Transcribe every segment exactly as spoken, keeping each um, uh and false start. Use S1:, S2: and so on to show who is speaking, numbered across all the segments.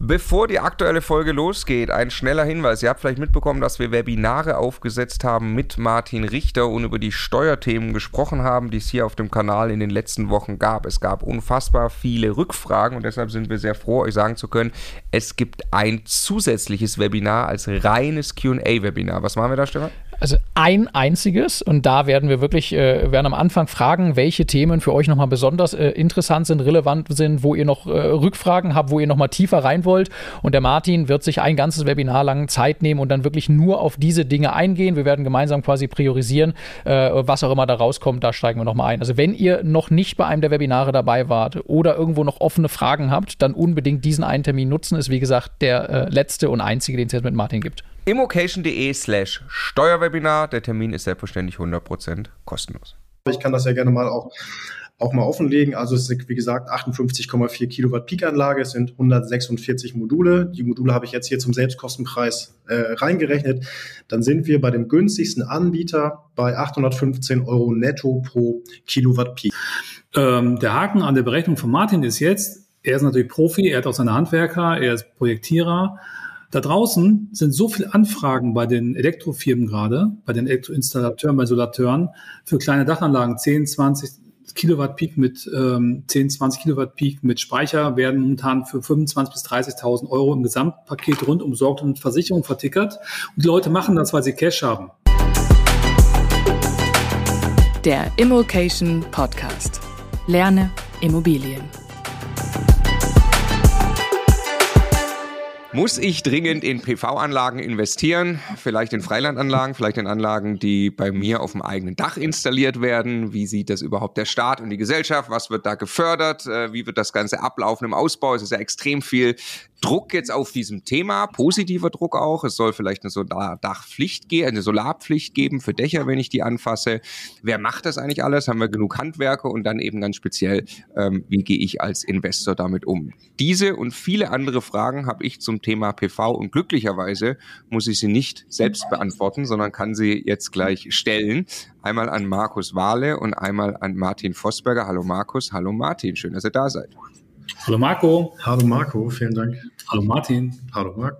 S1: Bevor die aktuelle Folge losgeht, ein schneller Hinweis. Ihr habt vielleicht mitbekommen, dass wir Webinare aufgesetzt haben mit Martin Richter und über die Steuerthemen gesprochen haben, die es hier auf dem Kanal in den letzten Wochen gab. Es gab unfassbar viele Rückfragen und deshalb sind wir sehr froh, euch sagen zu können, es gibt ein zusätzliches Webinar als reines Q und A-Webinar. Was machen wir da, Stefan?
S2: Also ein einziges, und da werden wir wirklich, äh, werden am Anfang fragen, welche Themen für euch nochmal besonders äh, interessant sind, relevant sind, wo ihr noch äh, Rückfragen habt, wo ihr nochmal tiefer rein wollt. Und der Martin wird sich ein ganzes Webinar lang Zeit nehmen und dann wirklich nur auf diese Dinge eingehen. Wir werden gemeinsam quasi priorisieren, äh, was auch immer da rauskommt, da steigen wir nochmal ein. Also wenn ihr noch nicht bei einem der Webinare dabei wart oder irgendwo noch offene Fragen habt, dann unbedingt diesen einen Termin nutzen. Ist wie gesagt der äh, letzte und einzige, den es jetzt mit Martin gibt.
S1: immocation.de slash Steuerwebinar. Der Termin ist selbstverständlich hundert Prozent kostenlos.
S3: Ich kann das ja gerne mal auch, auch mal offenlegen. Also es ist, wie gesagt, achtundfünfzig Komma vier Kilowatt Peak-Anlage. Es sind hundertsechsundvierzig Module. Die Module habe ich jetzt hier zum Selbstkostenpreis äh, reingerechnet. Dann sind wir bei dem günstigsten Anbieter bei achthundertfünfzehn Euro netto pro Kilowatt Peak.
S4: Ähm, der Haken an der Berechnung von Martin ist jetzt, er ist natürlich Profi, er hat auch seine Handwerker, er ist Projektierer. Da draußen sind so viele Anfragen bei den Elektrofirmen gerade, bei den Elektroinstallateuren, bei Solateuren für kleine Dachanlagen, zehn, zwanzig Kilowatt Peak mit ähm, zehn, zwanzig Kilowatt Peak mit Speicher werden momentan für fünfundzwanzigtausend bis dreißigtausend Euro im Gesamtpaket rund umsorgt und mit Versicherung vertickert. Und die Leute machen das, weil sie Cash haben.
S5: Der Immocation Podcast. Lerne Immobilien.
S1: Muss ich dringend in P V-Anlagen investieren? Vielleicht in Freilandanlagen, vielleicht in Anlagen, die bei mir auf dem eigenen Dach installiert werden? Wie sieht das überhaupt der Staat und die Gesellschaft? Was wird da gefördert? Wie wird das Ganze ablaufen im Ausbau? Es ist ja extrem viel Druck jetzt auf diesem Thema, positiver Druck auch. Es soll vielleicht eine Solardachpflicht geben, eine Solarpflicht geben für Dächer, wenn ich die anfasse. Wer macht das eigentlich alles? Haben wir genug Handwerker? Und dann eben ganz speziell, ähm, wie gehe ich als Investor damit um? Diese und viele andere Fragen habe ich zum Thema P V und glücklicherweise muss ich sie nicht selbst beantworten, sondern kann sie jetzt gleich stellen. Einmal an Markus Wahle und einmal an Martin Vosberger. Hallo Markus, hallo Martin, schön, dass ihr da seid.
S4: Hallo Marco.
S3: Hallo Marco, vielen Dank.
S4: Hallo Martin.
S3: Hallo Marco.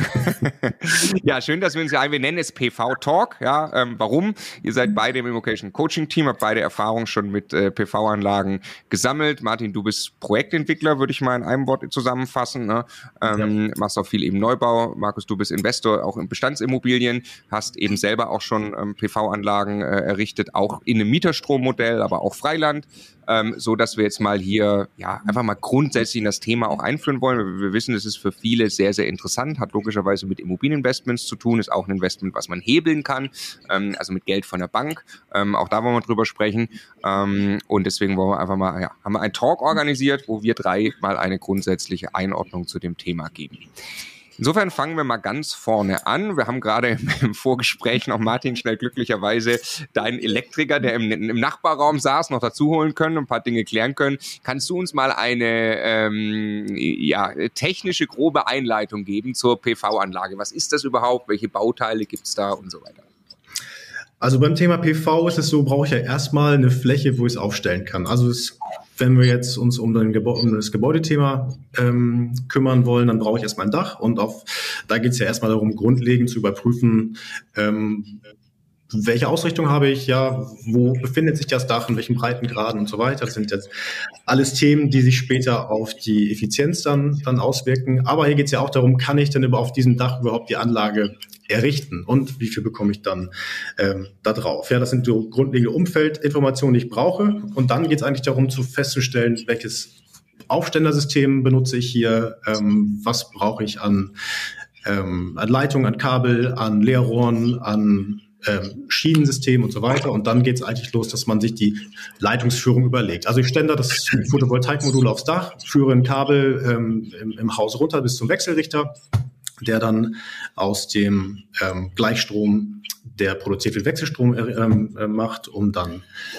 S1: Ja, schön, dass wir uns hier ein, wir nennen es P V-Talk. Ja, ähm, warum? Ihr seid beide im Immocation Coaching Team, habt beide Erfahrung schon mit äh, P V-Anlagen gesammelt. Martin, du bist Projektentwickler, würde ich mal in einem Wort zusammenfassen. Ne? Ähm, ja. Machst auch viel eben Neubau. Markus, du bist Investor, auch in Bestandsimmobilien, hast eben selber auch schon ähm, P V-Anlagen äh, errichtet, auch in einem Mieterstrommodell, aber auch Freiland. Ähm, so dass wir jetzt mal hier ja einfach mal grundsätzlich in das Thema auch einführen wollen. Wir, wir wissen, es ist für viele sehr, sehr interessant, hat logischerweise mit Immobilieninvestments zu tun, ist auch ein Investment, was man hebeln kann, ähm, also mit Geld von der Bank. Ähm, auch da wollen wir drüber sprechen. Ähm, und deswegen wollen wir einfach mal, ja, haben wir einen Talk organisiert, wo wir drei mal eine grundsätzliche Einordnung zu dem Thema geben. Insofern fangen wir mal ganz vorne an. Wir haben gerade im Vorgespräch noch Martin schnell glücklicherweise deinen Elektriker, der im, im Nachbarraum saß, noch dazu holen können und ein paar Dinge klären können. Kannst du uns mal eine ähm, ja, technische, grobe Einleitung geben zur P V-Anlage? Was ist das überhaupt? Welche Bauteile gibt es da und so weiter?
S3: Also beim Thema P V ist es so, brauche ich ja erstmal eine Fläche, wo ich es aufstellen kann. Also es, wenn wir jetzt uns um, den Gebä- um das Gebäudethema ähm, kümmern wollen, dann brauche ich erstmal ein Dach. Und auf, da geht es ja erstmal darum, grundlegend zu überprüfen, ähm, welche Ausrichtung habe ich, ja, wo befindet sich das Dach, in welchen Breitengraden und so weiter. Das sind jetzt alles Themen, die sich später auf die Effizienz dann, dann auswirken. Aber hier geht es ja auch darum, kann ich denn über auf diesem Dach überhaupt die Anlage errichten und wie viel bekomme ich dann ähm, da drauf. Ja, das sind so grundlegende Umfeldinformationen, die ich brauche. Und dann geht es eigentlich darum, zu festzustellen, welches Aufständersystem benutze ich hier, ähm, was brauche ich an, ähm, an Leitungen, an Kabel, an Leerrohren, an ähm, Schienensystem und so weiter. Und dann geht es eigentlich los, dass man sich die Leitungsführung überlegt. Also ich stelle das Photovoltaikmodul aufs Dach, führe ein Kabel ähm, im, im Haus runter bis zum Wechselrichter, der dann aus dem ähm, Gleichstrom, der produziert wird, Wechselstrom ähm, äh, macht, um dann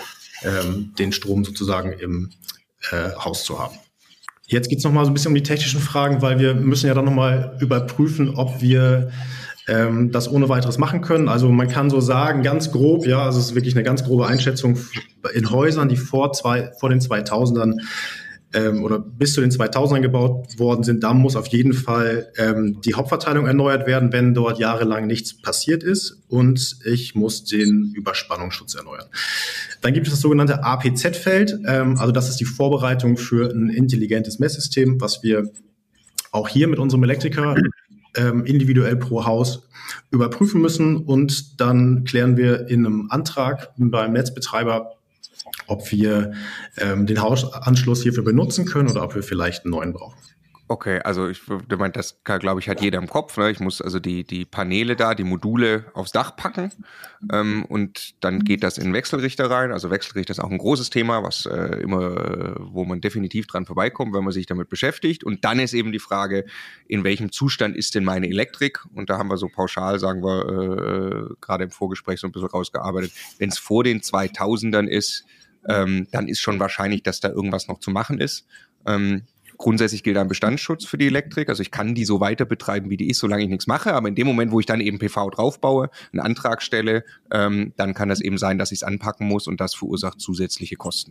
S3: ähm, den Strom sozusagen im äh, Haus zu haben. Jetzt geht es nochmal so ein bisschen um die technischen Fragen, weil wir müssen ja dann nochmal überprüfen, ob wir ähm, das ohne weiteres machen können. Also man kann so sagen, ganz grob, ja, also es ist wirklich eine ganz grobe Einschätzung in Häusern, die vor, zwei, vor den zweitausendern ähm, oder bis zu den zweitausendern gebaut worden sind, da muss auf jeden Fall ähm, die Hauptverteilung erneuert werden, wenn dort jahrelang nichts passiert ist, und ich muss den Überspannungsschutz erneuern. Dann gibt es das sogenannte A P Z-Feld, ähm, also das ist die Vorbereitung für ein intelligentes Messsystem, was wir auch hier mit unserem Elektriker ähm, individuell pro Haus überprüfen müssen, und dann klären wir in einem Antrag beim Netzbetreiber, ob wir ähm, den Hausanschluss hierfür benutzen können oder ob wir vielleicht einen neuen brauchen.
S1: Okay, also ich meine, das glaube ich hat jeder im Kopf. Ne? Ich muss also die die Paneele da, die Module aufs Dach packen ähm, und dann geht das in den Wechselrichter rein. Also Wechselrichter ist auch ein großes Thema, was äh, immer, wo man definitiv dran vorbeikommt, wenn man sich damit beschäftigt. Und dann ist eben die Frage, in welchem Zustand ist denn meine Elektrik? Und da haben wir so pauschal, sagen wir, äh, gerade im Vorgespräch so ein bisschen rausgearbeitet. Wenn es vor den zweitausendern ist, ähm, dann ist schon wahrscheinlich, dass da irgendwas noch zu machen ist. Ähm, Grundsätzlich gilt ein Bestandsschutz für die Elektrik. Also ich kann die so weiter betreiben, wie die ist, solange ich nichts mache. Aber in dem Moment, wo ich dann eben P V draufbaue, einen Antrag stelle, ähm, dann kann das eben sein, dass ich es anpacken muss, und das verursacht zusätzliche Kosten.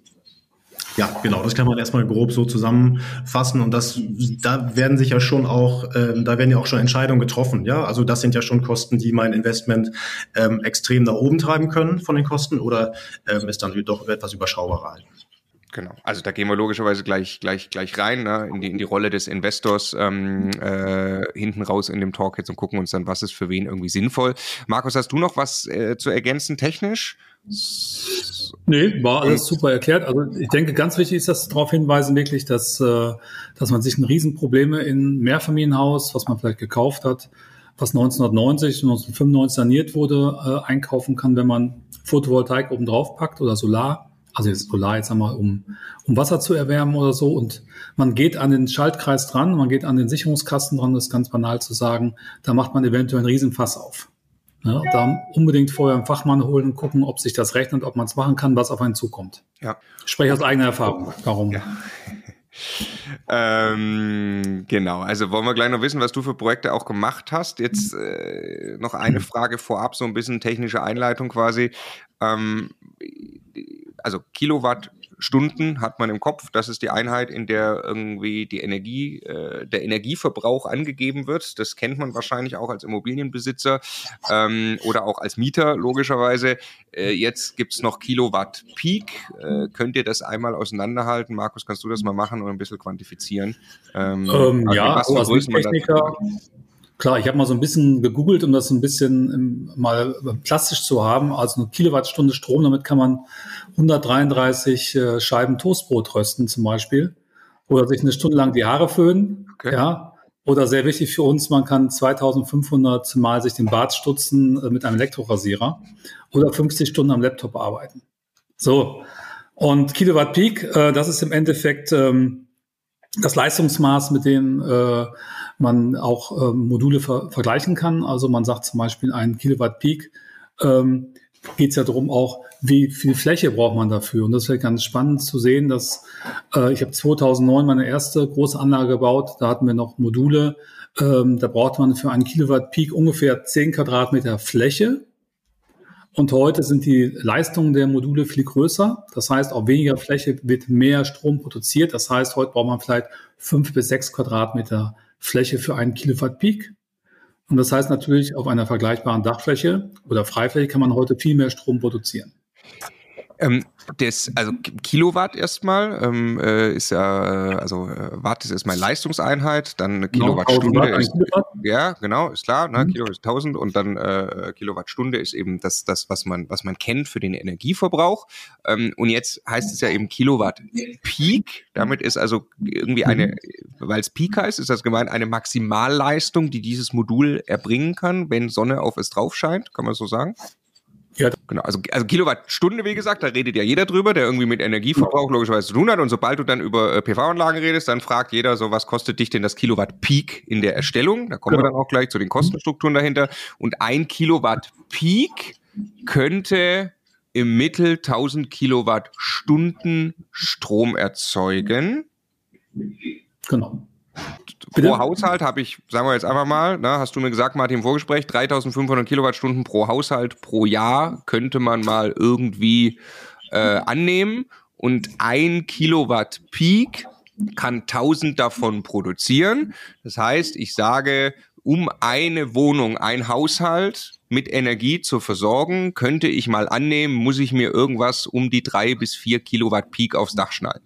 S3: Ja, genau, das kann man erstmal grob so zusammenfassen, und das, da werden sich ja schon auch, ähm, da werden ja auch schon Entscheidungen getroffen, ja, also das sind ja schon Kosten, die mein Investment ähm, extrem nach oben treiben können von den Kosten, oder ähm, ist dann doch etwas überschaubarer halten.
S1: Genau, also da gehen wir logischerweise gleich gleich gleich rein, ne, in die in die Rolle des Investors ähm, äh, hinten raus in dem Talk jetzt und gucken uns dann, was ist für wen irgendwie sinnvoll. Markus, hast du noch was äh, zu ergänzen technisch?
S4: Nee, war alles super erklärt. Also ich denke, ganz wichtig ist das darauf hinweisen wirklich, dass äh, dass man sich ein Riesenprobleme in Mehrfamilienhaus, was man vielleicht gekauft hat, was neunzehnhundertneunzig und neunzehnhundertfünfundneunzig saniert wurde, äh, einkaufen kann, wenn man Photovoltaik oben drauf packt oder Solar. Also jetzt Solar, jetzt einmal, um, um Wasser zu erwärmen oder so. Und man geht an den Schaltkreis dran, man geht an den Sicherungskasten dran, das ist ganz banal zu sagen. Da macht man eventuell einen Riesenfass auf. Ja, da unbedingt vorher einen Fachmann holen und gucken, ob sich das rechnet, ob man es machen kann, was auf einen zukommt.
S1: Ja.
S4: Ich spreche aus eigener Erfahrung. Darum.
S1: Ja. ähm, genau, also wollen wir gleich noch wissen, was du für Projekte auch gemacht hast. Jetzt äh, noch eine Frage vorab, so ein bisschen technische Einleitung quasi. Ähm, also Kilowattstunden hat man im Kopf, das ist die Einheit, in der irgendwie die Energie, äh, der Energieverbrauch angegeben wird. Das kennt man wahrscheinlich auch als Immobilienbesitzer ähm, oder auch als Mieter logischerweise. Äh, jetzt gibt's noch Kilowatt Peak. Äh, könnt ihr das einmal auseinanderhalten? Markus, kannst du das mal machen und ein bisschen quantifizieren? Ähm,
S4: ähm,
S1: also
S4: ja, also als Techniker. Klar, ich habe mal so ein bisschen gegoogelt, um das ein bisschen ähm, mal plastisch zu haben. Also eine Kilowattstunde Strom, damit kann man hundertdreiunddreißig äh, Scheiben Toastbrot rösten zum Beispiel. Oder sich eine Stunde lang die Haare föhnen. Okay. Ja. Oder sehr wichtig für uns, man kann zweitausendfünfhundert Mal sich den Bart stutzen äh, mit einem Elektrorasierer. Oder fünfzig Stunden am Laptop arbeiten. So. Und Kilowatt Peak, äh, das ist im Endeffekt ähm, das Leistungsmaß, mit dem äh, man auch ähm, Module ver- vergleichen kann. Also man sagt zum Beispiel ein Kilowatt Peak, ähm, geht es ja darum auch, wie viel Fläche braucht man dafür. Und das ist ganz spannend zu sehen, dass äh, ich habe zweitausendneun meine erste große Anlage gebaut. Da hatten wir noch Module. Ähm, da braucht man für einen Kilowatt Peak ungefähr zehn Quadratmeter Fläche. Und heute sind die Leistungen der Module viel größer. Das heißt, auf weniger Fläche wird mehr Strom produziert. Das heißt, heute braucht man vielleicht fünf bis sechs Quadratmeter Fläche für einen Kilowatt Peak. Und das heißt natürlich, auf einer vergleichbaren Dachfläche oder Freifläche kann man heute viel mehr Strom produzieren.
S1: Ähm, das, also Kilowatt erstmal ähm, äh, ist ja, äh, also äh, Watt ist erstmal Leistungseinheit, dann eine Kilowattstunde
S4: Watt,
S1: ist,
S4: Kilowatt.
S1: Ja, genau, ist klar, ne,
S4: Mhm.
S1: Kilo ist tausend und dann äh, Kilowattstunde ist eben das, das was man, was man kennt für den Energieverbrauch. Ähm, und jetzt heißt es ja eben Kilowatt Peak. Damit ist also irgendwie eine, weil es Peak heißt, ist das gemeint eine Maximalleistung, die dieses Modul erbringen kann, wenn Sonne auf es drauf scheint, kann man so sagen?
S4: Ja.
S1: Genau, also, also Kilowattstunde, wie gesagt, da redet ja jeder drüber, der irgendwie mit Energieverbrauch logischerweise zu tun hat. Und sobald du dann über äh, P V-Anlagen redest, dann fragt jeder so, was kostet dich denn das Kilowatt Peak in der Erstellung? Da kommen
S4: Genau.
S1: wir dann auch gleich zu den Kostenstrukturen dahinter. Und ein Kilowatt Peak könnte im Mittel tausend Kilowattstunden Strom erzeugen.
S4: Genau.
S1: Pro
S4: Bitte?
S1: Haushalt habe ich, sagen wir jetzt einfach mal, na, hast du mir gesagt, Martin, im Vorgespräch, dreitausendfünfhundert Kilowattstunden pro Haushalt pro Jahr könnte man mal irgendwie äh, annehmen. und ein Kilowatt Peak kann tausend davon produzieren. Das heißt, ich sage, um eine Wohnung, ein Haushalt mit Energie zu versorgen, könnte ich mal annehmen, muss ich mir irgendwas um die drei bis vier Kilowatt Peak aufs Dach schnallen.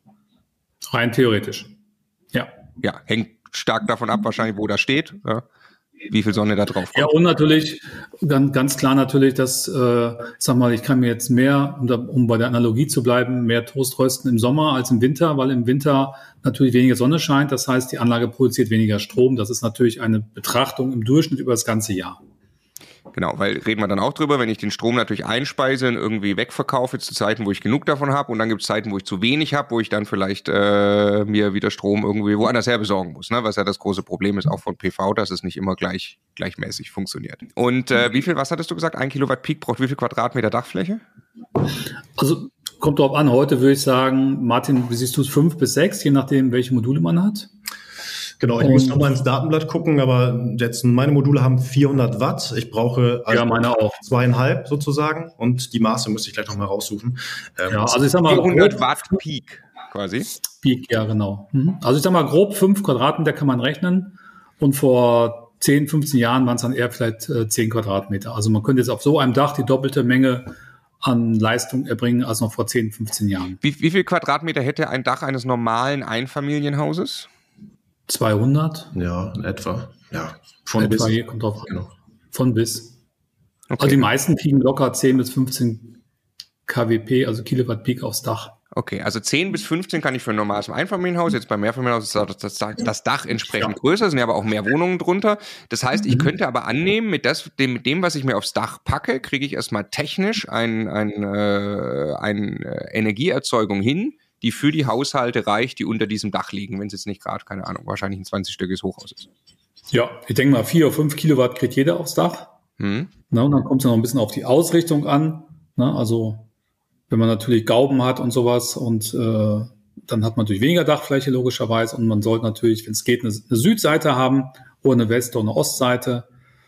S4: Rein theoretisch. Ja.
S1: Ja, hängt stark davon ab, wahrscheinlich, wo das steht, ja, wie viel Sonne da drauf kommt.
S4: Ja, und natürlich, ganz, ganz klar natürlich, dass, äh, sag mal, ich kann mir jetzt mehr, um, da, um bei der Analogie zu bleiben, mehr Toast rösten im Sommer als im Winter, weil im Winter natürlich weniger Sonne scheint. Das heißt, die Anlage produziert weniger Strom. Das ist natürlich eine Betrachtung im Durchschnitt über das ganze Jahr.
S1: Genau, weil reden wir dann auch drüber, wenn ich den Strom natürlich einspeise und irgendwie wegverkaufe zu Zeiten, wo ich genug davon habe, und dann gibt es Zeiten, wo ich zu wenig habe, wo ich dann vielleicht äh, mir wieder Strom irgendwie woanders her besorgen muss, ne? Was ja das große Problem ist auch von P V, dass es nicht immer gleich gleichmäßig funktioniert. Und äh, wie viel, was hattest du gesagt, ein Kilowatt Peak braucht wie viel Quadratmeter Dachfläche?
S4: Also kommt drauf an, heute würde ich sagen, Martin, wie siehst du es, fünf bis sechs, je nachdem, welche Module man hat?
S3: Genau, ich und muss nochmal ins Datenblatt gucken, aber jetzt meine Module haben vierhundert Watt. Ich brauche also
S4: ja, meine auch.
S3: zweieinhalb sozusagen, und die Maße müsste ich gleich nochmal raussuchen.
S4: Ähm, ja, also ich sag mal
S1: vierhundert Watt Peak quasi.
S4: Peak, ja genau. Also ich sag mal grob fünf Quadratmeter kann man rechnen, und vor zehn, fünfzehn Jahren waren es dann eher vielleicht äh, zehn Quadratmeter. Also man könnte jetzt auf so einem Dach die doppelte Menge an Leistung erbringen als noch vor zehn, fünfzehn Jahren.
S1: Wie, wie viel Quadratmeter hätte ein Dach eines normalen Einfamilienhauses?
S4: zweihundert?
S3: Ja, in etwa. Ja, von
S4: etwa
S3: bis.
S4: Hier kommt drauf an.
S3: Genau.
S4: Von bis.
S1: Okay.
S4: Also die meisten kriegen locker zehn bis fünfzehn Kilowatt, also Kilowatt Peak aufs Dach.
S1: Okay, also zehn bis fünfzehn kann ich für ein normales Einfamilienhaus, jetzt beim Mehrfamilienhaus ist das, das, das Dach entsprechend ja. größer, sind ja aber auch mehr Wohnungen drunter. Das heißt, ich mhm. könnte aber annehmen, mit, das, dem, mit dem, was ich mir aufs Dach packe, kriege ich erstmal technisch ein, ein, äh, eine Energieerzeugung hin, die für die Haushalte reicht, die unter diesem Dach liegen, wenn es jetzt nicht gerade, keine Ahnung, wahrscheinlich ein zwanzigstöckiges Hochhaus ist.
S4: Ja, ich denke mal, vier oder fünf Kilowatt kriegt jeder aufs Dach. Hm. Na, und dann kommt es ja noch ein bisschen auf die Ausrichtung an. Na, also wenn man natürlich Gauben hat und sowas, und äh, dann hat man natürlich weniger Dachfläche logischerweise, und man sollte natürlich, wenn es geht, eine, eine Südseite haben oder eine West- oder eine Ostseite.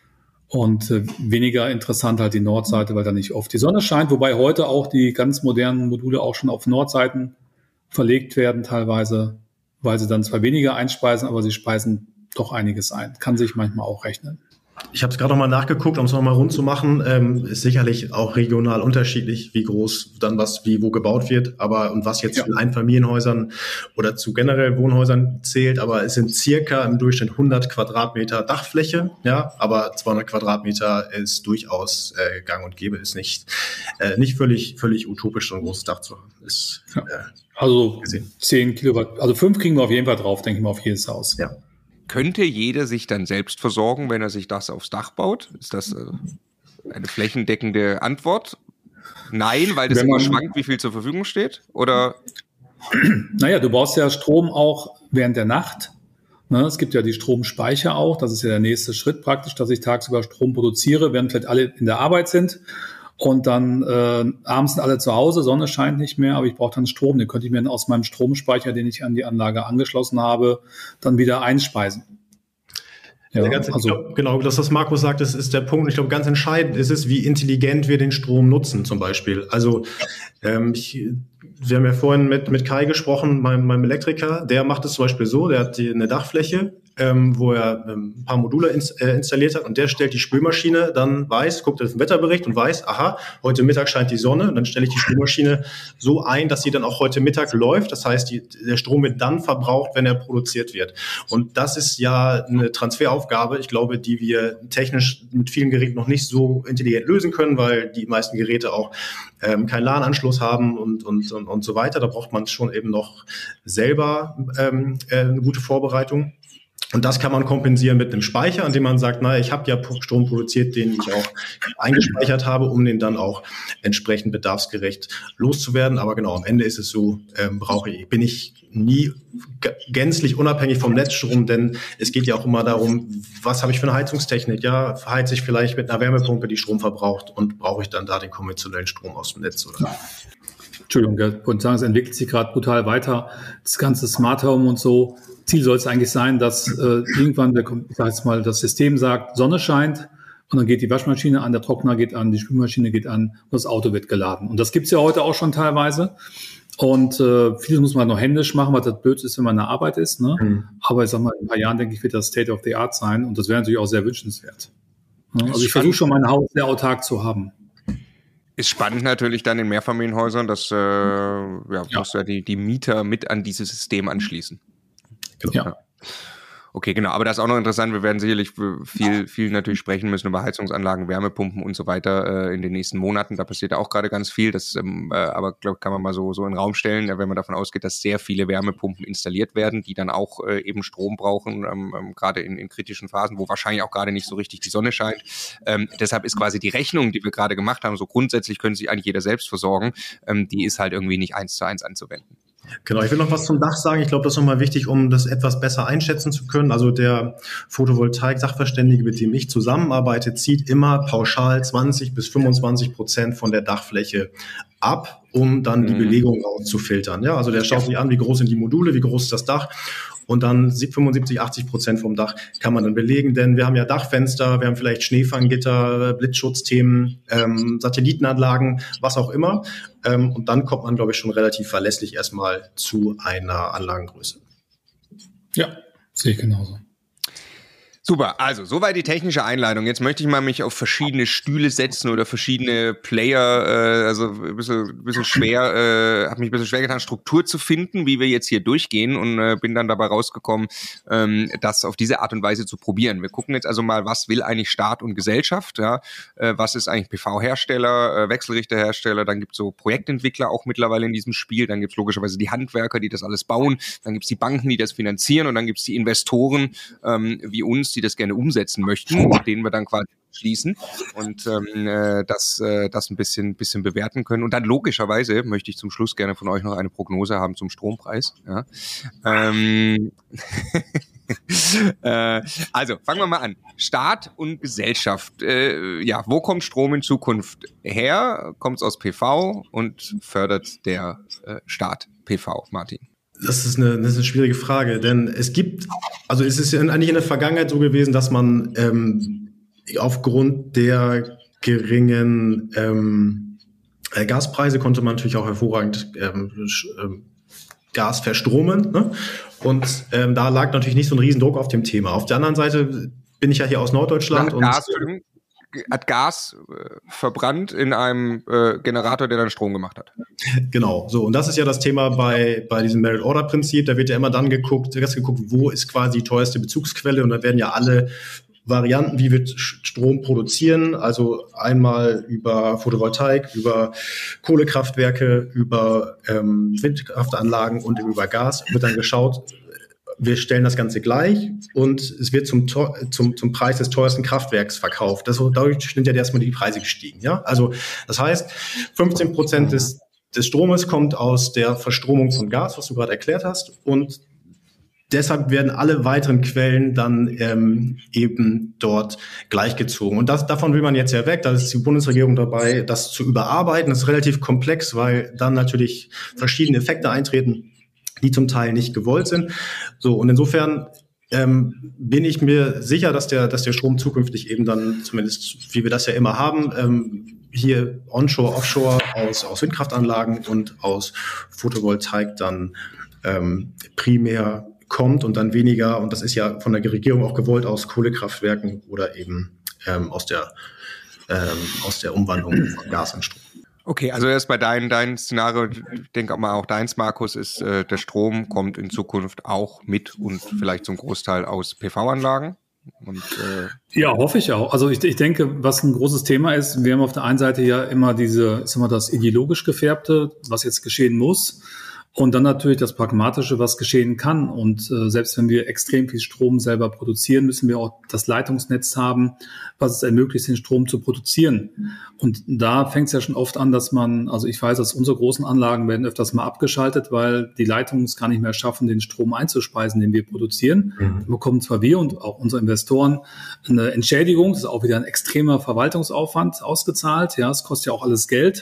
S4: Und äh, weniger interessant halt die Nordseite, weil da nicht oft die Sonne scheint. Wobei heute auch die ganz modernen Module auch schon auf Nordseiten verlegt werden teilweise, weil sie dann zwar weniger einspeisen, aber sie speisen doch einiges ein. Kann sich manchmal auch rechnen.
S3: Ich habe es gerade nochmal nachgeguckt, um es nochmal rund zu machen. Ähm, ist sicherlich auch regional unterschiedlich, wie groß dann was wie wo gebaut wird, aber und was jetzt ja. zu Einfamilienhäusern oder zu generell Wohnhäusern zählt. Aber es sind circa im Durchschnitt hundert Quadratmeter Dachfläche, ja. Aber zweihundert Quadratmeter ist durchaus äh, gang und gäbe, ist nicht äh, nicht völlig völlig utopisch, so ein großes Dach zu haben. Ist,
S4: ja. äh, also gesehen. zehn Kilowatt, also fünf kriegen wir auf jeden Fall drauf, denke ich mal, auf jedes Haus.
S3: Ja.
S1: Könnte jeder sich dann selbst versorgen, wenn er sich das aufs Dach baut? Ist das äh, eine flächendeckende Antwort? Nein, weil das immer schwankt, wie viel zur Verfügung steht? Oder?
S4: Naja, du brauchst ja Strom auch während der Nacht. Ne, es gibt ja die Stromspeicher auch. Das ist ja der nächste Schritt praktisch, dass ich tagsüber Strom produziere, während vielleicht alle in der Arbeit sind. Und dann äh, abends sind alle zu Hause, Sonne scheint nicht mehr, aber ich brauche dann Strom. Den könnte ich mir dann aus meinem Stromspeicher, den ich an die Anlage angeschlossen habe, dann wieder einspeisen.
S3: Ja, ja, ganz, also, glaub, genau, das, was Markus sagt, das ist der Punkt. Ich glaube, ganz entscheidend ist es, wie intelligent wir den Strom nutzen zum Beispiel. Also ähm, ich, wir haben ja vorhin mit, mit Kai gesprochen, meinem, meinem Elektriker. Der macht es zum Beispiel so, der hat die, eine Dachfläche, ähm, wo er ähm, ein paar Module ins, äh, installiert hat, und der stellt die Spülmaschine, dann weiß, guckt auf den Wetterbericht und weiß, aha, heute Mittag scheint die Sonne, und dann stelle ich die Spülmaschine so ein, dass sie dann auch heute Mittag läuft. Das heißt, die, der Strom wird dann verbraucht, wenn er produziert wird. Und das ist ja eine Transferaufgabe, ich glaube, die wir technisch mit vielen Geräten noch nicht so intelligent lösen können, weil die meisten Geräte auch ähm, keinen LAN-Anschluss haben und, und, und, und so weiter. Da braucht man schon eben noch selber ähm, äh, eine gute Vorbereitung. Und das kann man kompensieren mit einem Speicher, an dem man sagt, naja, ich habe ja Strom produziert, den ich auch eingespeichert habe, um den dann auch entsprechend bedarfsgerecht loszuwerden. Aber genau, am Ende ist es so, ähm, brauche ich, bin ich nie g- gänzlich unabhängig vom Netzstrom, denn es geht ja auch immer darum, was habe ich für eine Heizungstechnik? Ja, heize ich vielleicht mit einer Wärmepumpe, die Strom verbraucht, und brauche ich dann da den konventionellen Strom aus dem Netz, oder?
S4: Entschuldigung, ich wollte sagen, es entwickelt sich gerade brutal weiter. Das ganze Smart Home und so. Ziel soll es eigentlich sein, dass äh, irgendwann, der, ich sag jetzt mal, das System sagt, Sonne scheint, und dann geht die Waschmaschine an, der Trockner geht an, die Spülmaschine geht an und das Auto wird geladen. Und das gibt's ja heute auch schon teilweise. Und äh, vieles muss man noch händisch machen, was das blöd ist, wenn man in der Arbeit ist. Ne? Mhm. Aber ich sag mal, in ein paar Jahren, denke ich, wird das State of the Art sein. Und das wäre natürlich auch sehr wünschenswert. Ne? Also ich versuche schon, mein Haus sehr autark zu haben.
S1: Ist spannend natürlich dann in Mehrfamilienhäusern, dass äh, ja, ja. Muss ja die, die Mieter mit an dieses System anschließen.
S4: Genau. Ja.
S1: Okay, genau. Aber das ist auch noch interessant. Wir werden sicherlich viel, viel natürlich sprechen müssen über Heizungsanlagen, Wärmepumpen und so weiter äh, in den nächsten Monaten. Da passiert auch gerade ganz viel. Das, ähm, äh, aber glaube kann man mal so so in den Raum stellen, wenn man davon ausgeht, dass sehr viele Wärmepumpen installiert werden, die dann auch äh, eben Strom brauchen, ähm, ähm, gerade in, in kritischen Phasen, wo wahrscheinlich auch gerade nicht so richtig die Sonne scheint. Ähm, deshalb ist quasi die Rechnung, die wir gerade gemacht haben, so grundsätzlich können sich eigentlich jeder selbst versorgen. Ähm, die ist halt irgendwie nicht eins zu eins anzuwenden.
S3: Genau, ich will noch was zum Dach sagen. Ich glaube, das ist nochmal wichtig, um das etwas besser einschätzen zu können. Also der Photovoltaik-Sachverständige, mit dem ich zusammenarbeite, zieht immer pauschal zwanzig bis fünfundzwanzig Prozent von der Dachfläche ab, um dann die Belegung rauszufiltern. Ja, also der schaut sich an, wie groß sind die Module, wie groß ist das Dach. Und dann fünfundsiebzig, achtzig Prozent vom Dach kann man dann belegen, denn wir haben ja Dachfenster, wir haben vielleicht Schneefanggitter, Blitzschutzthemen, ähm, Satellitenanlagen, was auch immer. Ähm, und dann kommt man, glaube ich, schon relativ verlässlich erstmal zu einer Anlagengröße.
S4: Ja, sehe ich genauso.
S1: Super, also soweit die technische Einleitung. Jetzt möchte ich mal mich auf verschiedene Stühle setzen oder verschiedene Player, äh, also ein bisschen, ein bisschen schwer, äh, habe mich ein bisschen schwer getan, Struktur zu finden, wie wir jetzt hier durchgehen und äh, bin dann dabei rausgekommen, ähm, das auf diese Art und Weise zu probieren. Wir gucken jetzt also mal, was will eigentlich Staat und Gesellschaft, ja, äh, was ist eigentlich P V-Hersteller, äh, Wechselrichterhersteller, dann gibt's so Projektentwickler auch mittlerweile in diesem Spiel, dann gibt's logischerweise die Handwerker, die das alles bauen, dann gibt's die Banken, die das finanzieren und dann gibt's die Investoren ähm, wie uns, die das gerne umsetzen möchten, mit denen wir dann quasi schließen und ähm, äh, das, äh, das ein bisschen, bisschen bewerten können. Und dann logischerweise möchte ich zum Schluss gerne von euch noch eine Prognose haben zum Strompreis. Ja. Ähm äh, also, fangen wir mal an. Staat und Gesellschaft. Äh, ja, wo kommt Strom in Zukunft her? Kommt es aus P V und fördert der äh, Staat P V, Martin?
S3: Das ist, eine, das ist eine schwierige Frage, denn es gibt, also es ist ja eigentlich in der Vergangenheit so gewesen, dass man ähm, aufgrund der geringen ähm, äh, Gaspreise konnte man natürlich auch hervorragend ähm, ähm, Gas verstromen, ne? Und ähm, da lag natürlich nicht so ein Riesendruck auf dem Thema. Auf der anderen Seite bin ich ja hier aus Norddeutschland.
S1: und Gas, äh, hat Gas äh, verbrannt in einem äh, Generator, der dann Strom gemacht hat.
S3: Genau, so. Und das ist ja das Thema bei, bei diesem Merit-Order-Prinzip. Da wird ja immer dann geguckt, erst geguckt, wo ist quasi die teuerste Bezugsquelle. Und da werden ja alle Varianten, wie wir Strom produzieren, also einmal über Photovoltaik, über Kohlekraftwerke, über ähm, Windkraftanlagen und über Gas, wird dann geschaut, wir stellen das Ganze gleich und es wird zum, zum, zum Preis des teuersten Kraftwerks verkauft. Das, dadurch sind ja erstmal die Preise gestiegen. Ja? Also das heißt, fünfzehn Prozent des, des Stromes kommt aus der Verstromung von Gas, was du gerade erklärt hast. Und deshalb werden alle weiteren Quellen dann ähm, eben dort gleichgezogen. Und das, davon will man jetzt ja weg. Da ist die Bundesregierung dabei, das zu überarbeiten. Das ist relativ komplex, weil dann natürlich verschiedene Effekte eintreten, die zum Teil nicht gewollt sind. So, und insofern ähm, bin ich mir sicher, dass der, dass der Strom zukünftig eben dann, zumindest wie wir das ja immer haben, ähm, hier onshore, offshore aus, aus Windkraftanlagen und aus Photovoltaik dann ähm, primär kommt und dann weniger, und das ist ja von der Regierung auch gewollt, aus Kohlekraftwerken oder eben ähm, aus der ähm, aus der Umwandlung von Gas in Strom.
S1: Okay, also erst bei deinem dein Szenario, ich denke auch mal auch deins, Markus, ist, äh, der Strom kommt in Zukunft auch mit und vielleicht zum Großteil aus P V-Anlagen. Und, äh
S4: ja, hoffe ich auch. Also ich, ich denke, was ein großes Thema ist, wir haben auf der einen Seite ja immer diese, ist immer das ideologisch gefärbte, was jetzt geschehen muss. Und dann natürlich das Pragmatische, was geschehen kann. Und äh, selbst wenn wir extrem viel Strom selber produzieren, müssen wir auch das Leitungsnetz haben, was es ermöglicht, den Strom zu produzieren. Und da fängt es ja schon oft an, dass man, also ich weiß, dass unsere großen Anlagen werden öfters mal abgeschaltet, weil die Leitungen es gar nicht mehr schaffen, den Strom einzuspeisen, den wir produzieren. Mhm. Da bekommen zwar wir und auch unsere Investoren eine Entschädigung, das ist auch wieder ein extremer Verwaltungsaufwand ausgezahlt. Ja, es kostet ja auch alles Geld.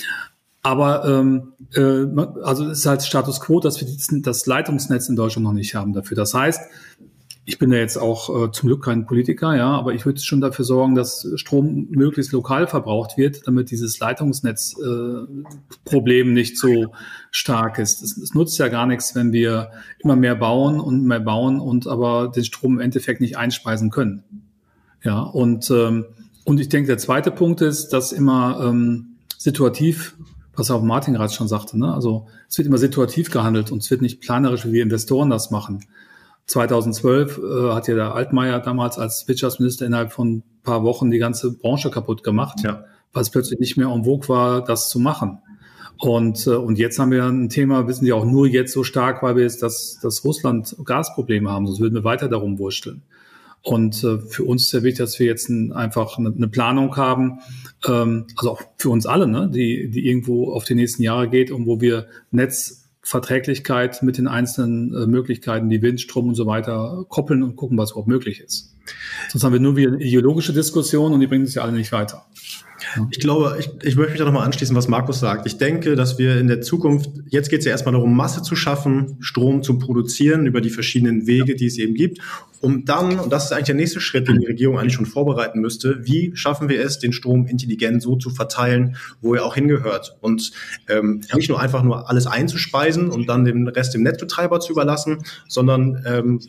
S4: Aber ähm, äh, also es ist halt Status quo, dass wir das Leitungsnetz in Deutschland noch nicht haben dafür. Das heißt, ich bin ja jetzt auch äh, zum Glück kein Politiker, ja, aber ich würde schon dafür sorgen, dass Strom möglichst lokal verbraucht wird, damit dieses Leitungsnetzproblem äh, nicht so stark ist. Es, es nutzt ja gar nichts, wenn wir immer mehr bauen und mehr bauen und aber den Strom im Endeffekt nicht einspeisen können. Ja, und ähm, und ich denke, der zweite Punkt ist, dass immer ähm, situativ, was auch Martin gerade schon sagte, ne? Also es wird immer situativ gehandelt und es wird nicht planerisch, wie wir Investoren das machen. zweitausendzwölf äh, hat ja der Altmaier damals als Wirtschaftsminister innerhalb von ein paar Wochen die ganze Branche kaputt gemacht, ja. Weil es plötzlich nicht mehr en vogue war, das zu machen. Und, äh, und jetzt haben wir ein Thema, wissen Sie auch nur jetzt so stark, weil wir jetzt das, das Russland Gasprobleme haben, sonst würden wir weiter darum wursteln. Und äh, für uns ist ja wichtig, dass wir jetzt ein, einfach eine, eine Planung haben, ähm, also auch für uns alle, ne, die, die irgendwo auf die nächsten Jahre geht und wo wir Netzverträglichkeit mit den einzelnen äh, Möglichkeiten, die Wind, Strom und so weiter koppeln und gucken, was überhaupt möglich ist. Sonst haben wir nur wieder eine ideologische Diskussion und die bringen uns ja alle nicht weiter.
S3: Ich glaube, ich, ich möchte mich da nochmal anschließen, was Markus sagt. Ich denke, dass wir in der Zukunft, jetzt geht es ja erstmal darum, Masse zu schaffen, Strom zu produzieren über die verschiedenen Wege, die es eben gibt, um dann, und das ist eigentlich der nächste Schritt, den die Regierung eigentlich schon vorbereiten müsste, wie schaffen wir es, den Strom intelligent so zu verteilen, wo er auch hingehört und ähm, nicht nur einfach nur alles einzuspeisen und dann den Rest dem Netzbetreiber zu überlassen, sondern ähm,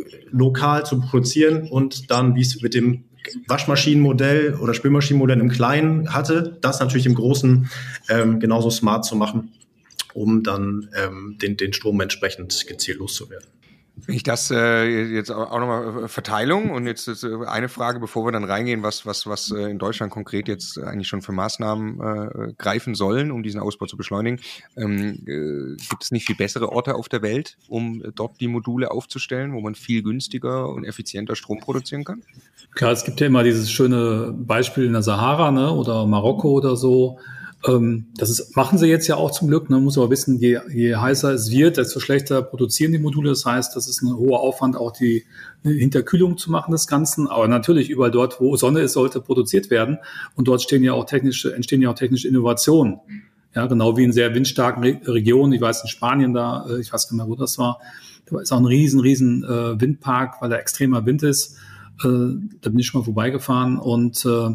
S3: lokal zu produzieren und dann, wie es mit dem Waschmaschinenmodell oder Spülmaschinenmodell im Kleinen hatte, das natürlich im Großen ähm, genauso smart zu machen, um dann ähm, den, den Strom entsprechend gezielt loszuwerden.
S1: Wenn ich das äh, jetzt auch nochmal Verteilung und jetzt ist, äh, eine Frage, bevor wir dann reingehen, was was was äh, in Deutschland konkret jetzt eigentlich schon für Maßnahmen äh, greifen sollen, um diesen Ausbau zu beschleunigen. Ähm, äh, gibt es nicht viel bessere Orte auf der Welt, um äh, dort die Module aufzustellen, wo man viel günstiger und effizienter Strom produzieren kann?
S4: Klar, es gibt ja immer dieses schöne Beispiel in der Sahara, ne, oder Marokko oder so. Ähm, das ist, machen sie jetzt ja auch zum Glück. Ne? Man muss aber wissen, je, je heißer es wird, desto schlechter produzieren die Module. Das heißt, das ist ein hoher Aufwand, auch die Hinterkühlung zu machen des Ganzen. Aber natürlich überall dort, wo Sonne ist, sollte produziert werden. Und dort stehen ja auch technische, entstehen ja auch technische Innovationen. Ja, genau wie in sehr windstarken Re- Regionen. Ich weiß, in Spanien da, ich weiß gar nicht mehr, wo das war. Da ist auch ein riesen, riesen äh, Windpark, weil da extremer Wind ist. Äh, da bin ich schon mal vorbeigefahren und äh,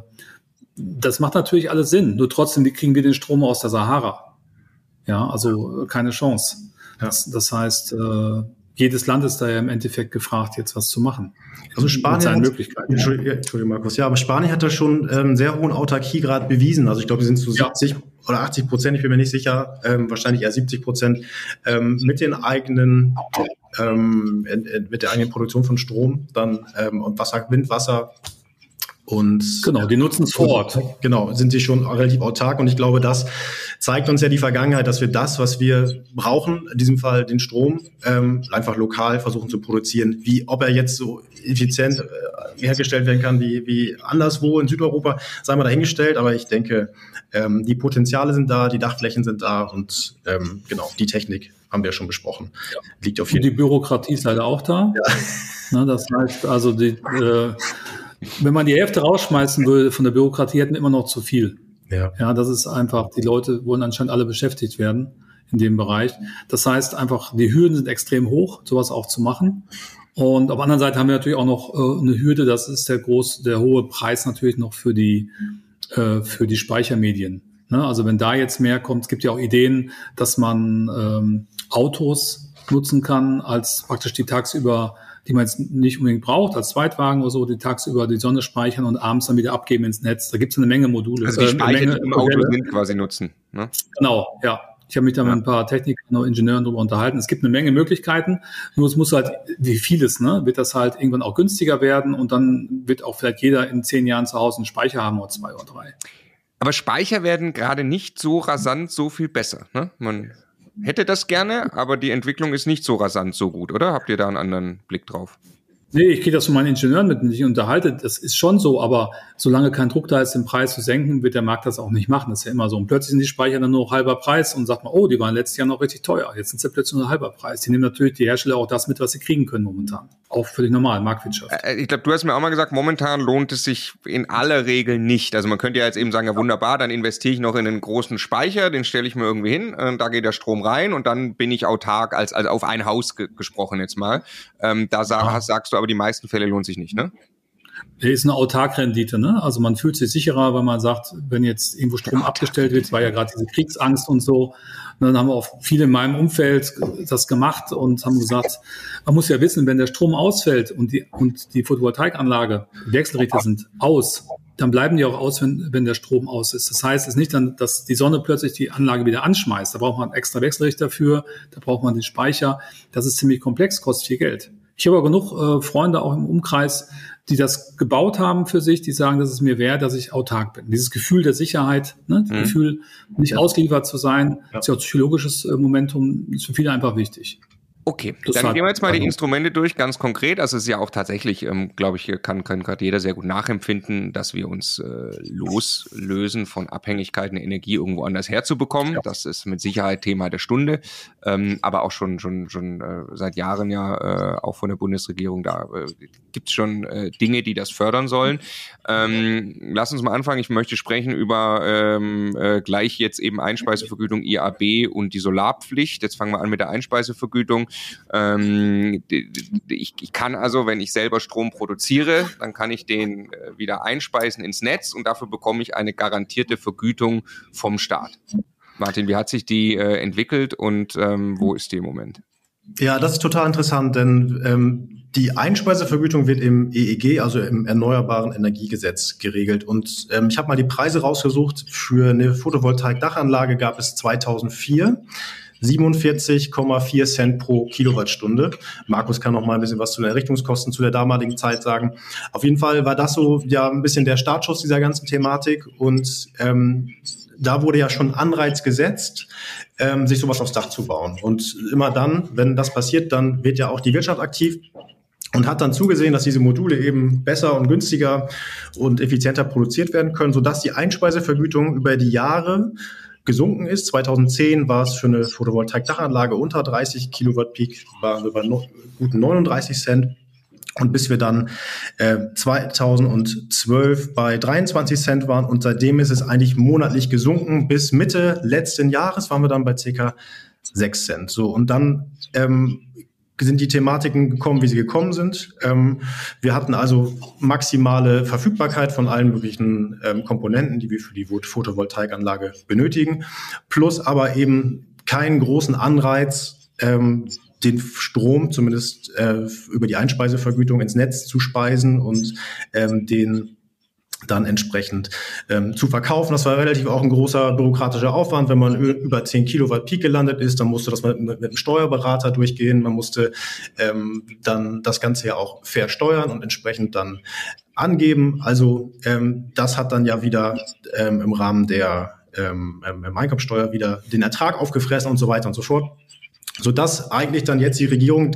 S4: das macht natürlich alles Sinn. Nur trotzdem, wie kriegen wir den Strom aus der Sahara? Ja, also keine Chance. Ja. Das, das heißt, äh, jedes Land ist da ja im Endeffekt gefragt, jetzt was zu machen.
S3: Also Spanien
S4: mit seinen
S3: hat,
S4: Möglichkeiten.
S3: Entschuldigung, Entschuldigung, Markus. Ja, aber Spanien hat da schon ähm, sehr hohen Autarkiegrad bewiesen. Also ich glaube, die sind zu siebzig ja. oder achtzig Prozent, ich bin mir nicht sicher, ähm, wahrscheinlich eher siebzig Prozent, ähm, mit den eigenen, ähm, mit der eigenen Produktion von Strom, dann ähm, und Wasser, Wind, Wasser. Und
S4: genau, die nutzen es vor Ort.
S3: Genau, sind sie schon relativ autark und ich glaube, das zeigt uns ja die Vergangenheit, dass wir das, was wir brauchen, in diesem Fall den Strom, ähm, einfach lokal versuchen zu produzieren. Wie, ob er jetzt so effizient äh, hergestellt werden kann wie, wie anderswo in Südeuropa, sei mal dahingestellt, aber ich denke, ähm, die Potenziale sind da, die Dachflächen sind da und ähm, genau, die Technik haben wir schon besprochen. Ja. Liegt auf jeden
S4: Fall. Und die Bürokratie ist leider auch da. Ja. Na, das heißt also, die äh, wenn man die Hälfte rausschmeißen würde von der Bürokratie, hätten wir immer noch zu viel. Ja. Ja, das ist einfach, die Leute wollen anscheinend alle beschäftigt werden in dem Bereich. Das heißt einfach, die Hürden sind extrem hoch, sowas auch zu machen. Und auf der anderen Seite haben wir natürlich auch noch äh, eine Hürde, das ist der groß, der hohe Preis natürlich noch für die, äh, für die Speichermedien. Ne? Also wenn da jetzt mehr kommt, es gibt ja auch Ideen, dass man ähm, Autos nutzen kann, als praktisch die tagsüber, die man jetzt nicht unbedingt braucht, als Zweitwagen oder so, die tagsüber die Sonne speichern und abends dann wieder abgeben ins Netz. Da gibt es eine Menge Module.
S1: Also die Speicher, die im Auto sind, quasi nutzen. Ne?
S4: Genau, ja. Ich habe mich da ja. mit ein paar Technikern und Ingenieuren darüber unterhalten. Es gibt eine Menge Möglichkeiten, nur es muss halt, wie vieles, ne, wird das halt irgendwann auch günstiger werden und dann wird auch vielleicht jeder in zehn Jahren zu Hause einen Speicher haben oder zwei oder drei.
S1: Aber Speicher werden gerade nicht so rasant so viel besser. Ne? Man hätte das gerne, aber die Entwicklung ist nicht so rasant so gut, oder? Habt ihr da einen anderen Blick drauf?
S4: Nee, ich gehe das von meinen Ingenieuren mit, die ich unterhalte. Das ist schon so, aber solange kein Druck da ist, den Preis zu senken, wird der Markt das auch nicht machen. Das ist ja immer so. Und plötzlich sind die Speicher dann nur noch halber Preis und sagt man, oh, die waren letztes Jahr noch richtig teuer. Jetzt sind sie plötzlich nur halber Preis. Die nehmen natürlich die Hersteller auch das mit, was sie kriegen können momentan. auch völlig normal, Marktwirtschaft.
S1: Ich glaube, du hast mir auch mal gesagt, momentan lohnt es sich in aller Regel nicht. Also man könnte ja jetzt eben sagen, ja wunderbar, dann investiere ich noch in einen großen Speicher, den stelle ich mir irgendwie hin, äh, da geht der Strom rein und dann bin ich autark, als also auf ein Haus ge- gesprochen jetzt mal. Ähm, da sag, sagst du aber, die meisten Fälle lohnt sich nicht, ne?
S4: Der ist eine Autarkrendite, ne? Also man fühlt sich sicherer, weil man sagt, wenn jetzt irgendwo Strom abgestellt wird, war ja gerade diese Kriegsangst und so. Und dann haben auch viele in meinem Umfeld das gemacht und haben gesagt, man muss ja wissen, wenn der Strom ausfällt und die, und die Photovoltaikanlage, die Wechselrichter sind aus, dann bleiben die auch aus, wenn, wenn der Strom aus ist. Das heißt, es ist nicht dann, dass die Sonne plötzlich die Anlage wieder anschmeißt. Da braucht man einen extra Wechselrichter für, da braucht man den Speicher. Das ist ziemlich komplex, kostet viel Geld. Ich habe aber genug äh, Freunde auch im Umkreis, die das gebaut haben für sich, die sagen, das ist mir wert, dass ich autark bin. Dieses Gefühl der Sicherheit, ne? Das mhm. Gefühl, nicht ja. ausgeliefert zu sein, ja. ist ja auch psychologisches äh, Momentum, ist für viele einfach wichtig.
S1: Okay, das dann gehen wir jetzt mal die Instrumente durch, ganz konkret. Also es ist ja auch tatsächlich, ähm, glaube ich, kann, kann gerade jeder sehr gut nachempfinden, dass wir uns äh, loslösen von Abhängigkeiten, Energie irgendwo anders herzubekommen. Ja. Das ist mit Sicherheit Thema der Stunde, ähm, aber auch schon schon schon äh, seit Jahren ja äh, auch von der Bundesregierung. Da äh, gibt es schon äh, Dinge, die das fördern sollen. Ähm, lass uns mal anfangen. Ich möchte sprechen über ähm, äh, gleich jetzt eben Einspeisevergütung, I A B und die Solarpflicht. Jetzt fangen wir an mit der Einspeisevergütung. Ähm, ich, ich kann also, wenn ich selber Strom produziere, dann kann ich den äh, wieder einspeisen ins Netz und dafür bekomme ich eine garantierte Vergütung vom Staat. Martin, wie hat sich die äh, entwickelt und ähm, wo ist die im Moment?
S3: Ja, das ist total interessant, denn ähm, die Einspeisevergütung wird im E E G, also im Erneuerbaren Energiegesetz, geregelt. Und ähm, ich habe mal die Preise rausgesucht. Für eine Photovoltaik-Dachanlage gab es zweitausendvier siebenundvierzig Komma vier Cent pro Kilowattstunde. Markus kann noch mal ein bisschen was zu den Errichtungskosten zu der damaligen Zeit sagen. Auf jeden Fall war das so ja ein bisschen der Startschuss dieser ganzen Thematik und ähm, da wurde ja schon Anreiz gesetzt, ähm, sich sowas aufs Dach zu bauen. Und immer dann, wenn das passiert, dann wird ja auch die Wirtschaft aktiv und hat dann zugesehen, dass diese Module eben besser und günstiger und effizienter produziert werden können, sodass die Einspeisevergütung über die Jahre gesunken ist. zweitausendzehn war es für eine Photovoltaik-Dachanlage unter dreißig Kilowatt Peak, waren wir bei no, guten neununddreißig Cent. Und bis wir dann äh, zweitausendzwölf bei dreiundzwanzig Cent waren und seitdem ist es eigentlich monatlich gesunken. Bis Mitte letzten Jahres waren wir dann bei ca. sechs Cent. So, und dann ähm, sind die Thematiken gekommen, wie sie gekommen sind. Ähm, wir hatten also maximale Verfügbarkeit von allen möglichen ähm, Komponenten, die wir für die Photovoltaikanlage benötigen, plus aber eben keinen großen Anreiz, ähm, den Strom zumindest äh, über die Einspeisevergütung ins Netz zu speisen und ähm, den dann entsprechend ähm, zu verkaufen. Das war relativ auch ein großer bürokratischer Aufwand. Wenn man über zehn Kilowatt Peak gelandet ist, dann musste das mit, mit, mit einem Steuerberater durchgehen. Man musste ähm, dann das Ganze ja auch versteuern und entsprechend dann angeben. Also ähm, das hat dann ja wieder ähm, im Rahmen der ähm, Einkommensteuer wieder den Ertrag aufgefressen und so weiter und so fort. Sodass eigentlich dann jetzt die Regierung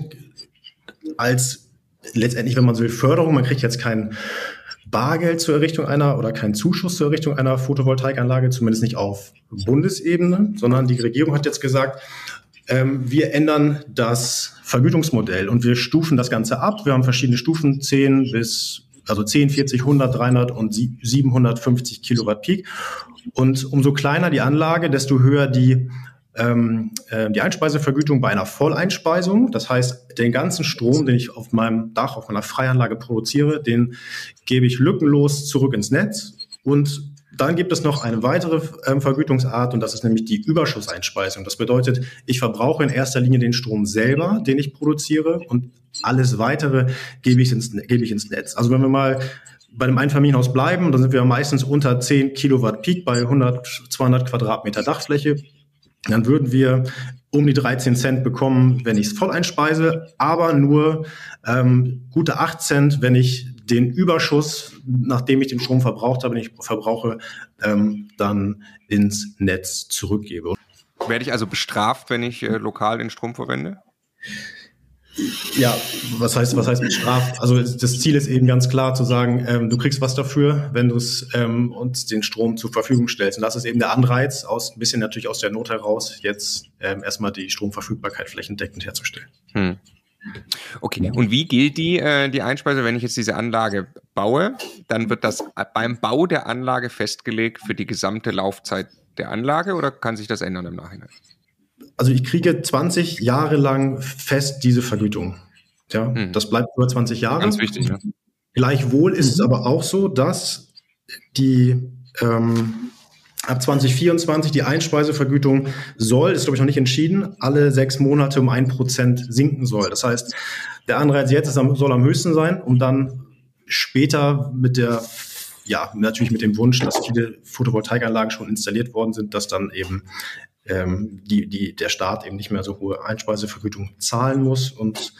S3: als letztendlich, wenn man so will, Förderung, man kriegt jetzt kein Bargeld zur Errichtung einer oder keinen Zuschuss zur Errichtung einer Photovoltaikanlage, zumindest nicht auf Bundesebene, sondern die Regierung hat jetzt gesagt, ähm, wir ändern das Vergütungsmodell und wir stufen das Ganze ab. Wir haben verschiedene Stufen, zehn bis, also zehn, vierzig, hundert, dreihundert und siebenhundertfünfzig Kilowatt Peak. Und umso kleiner die Anlage, desto höher die Ähm, äh, die Einspeisevergütung bei einer Volleinspeisung. Das heißt, den ganzen Strom, den ich auf meinem Dach, auf meiner Freianlage produziere, den gebe ich lückenlos zurück ins Netz. Und dann gibt es noch eine weitere ähm, Vergütungsart und das ist nämlich die Überschusseinspeisung. Das bedeutet, ich verbrauche in erster Linie den Strom selber, den ich produziere und alles Weitere gebe ich ins, gebe ich ins Netz. Also wenn wir mal bei einem Einfamilienhaus bleiben, dann sind wir meistens unter zehn Kilowatt Peak bei hundert, zweihundert Quadratmeter Dachfläche. Dann würden wir um die dreizehn Cent bekommen, wenn ich es voll einspeise, aber nur ähm, gute acht Cent, wenn ich den Überschuss, nachdem ich den Strom verbraucht habe, den ich verbrauche, ähm, dann ins Netz zurückgebe.
S1: Werde ich also bestraft, wenn ich äh, lokal den Strom verwende?
S3: Ja, was heißt, was heißt bestraft? Also das Ziel ist eben ganz klar zu sagen, ähm, du kriegst was dafür, wenn du es ähm, uns den Strom zur Verfügung stellst. Und das ist eben der Anreiz, aus ein bisschen natürlich aus der Not heraus, jetzt ähm, erstmal die Stromverfügbarkeit flächendeckend herzustellen.
S1: Hm. Okay, und wie gilt die, äh, die Einspeise, wenn ich jetzt diese Anlage baue? Dann wird das beim Bau der Anlage festgelegt für die gesamte Laufzeit der Anlage oder kann sich das ändern im Nachhinein?
S3: Also ich kriege zwanzig Jahre lang fest diese Vergütung. Ja, hm. Das bleibt über zwanzig Jahre.
S1: Ganz wichtig, ja.
S3: Gleichwohl ist es aber auch so, dass die ähm, ab zwanzig vierundzwanzig die Einspeisevergütung soll, ist glaube ich noch nicht entschieden, alle sechs Monate um ein Prozent sinken soll. Das heißt, der Anreiz jetzt ist, soll am höchsten sein, um dann später mit der, ja, natürlich mit dem Wunsch, dass viele Photovoltaikanlagen schon installiert worden sind, dass dann eben ähm, die, die, der Staat eben nicht mehr so hohe Einspeisevergütung zahlen muss. Und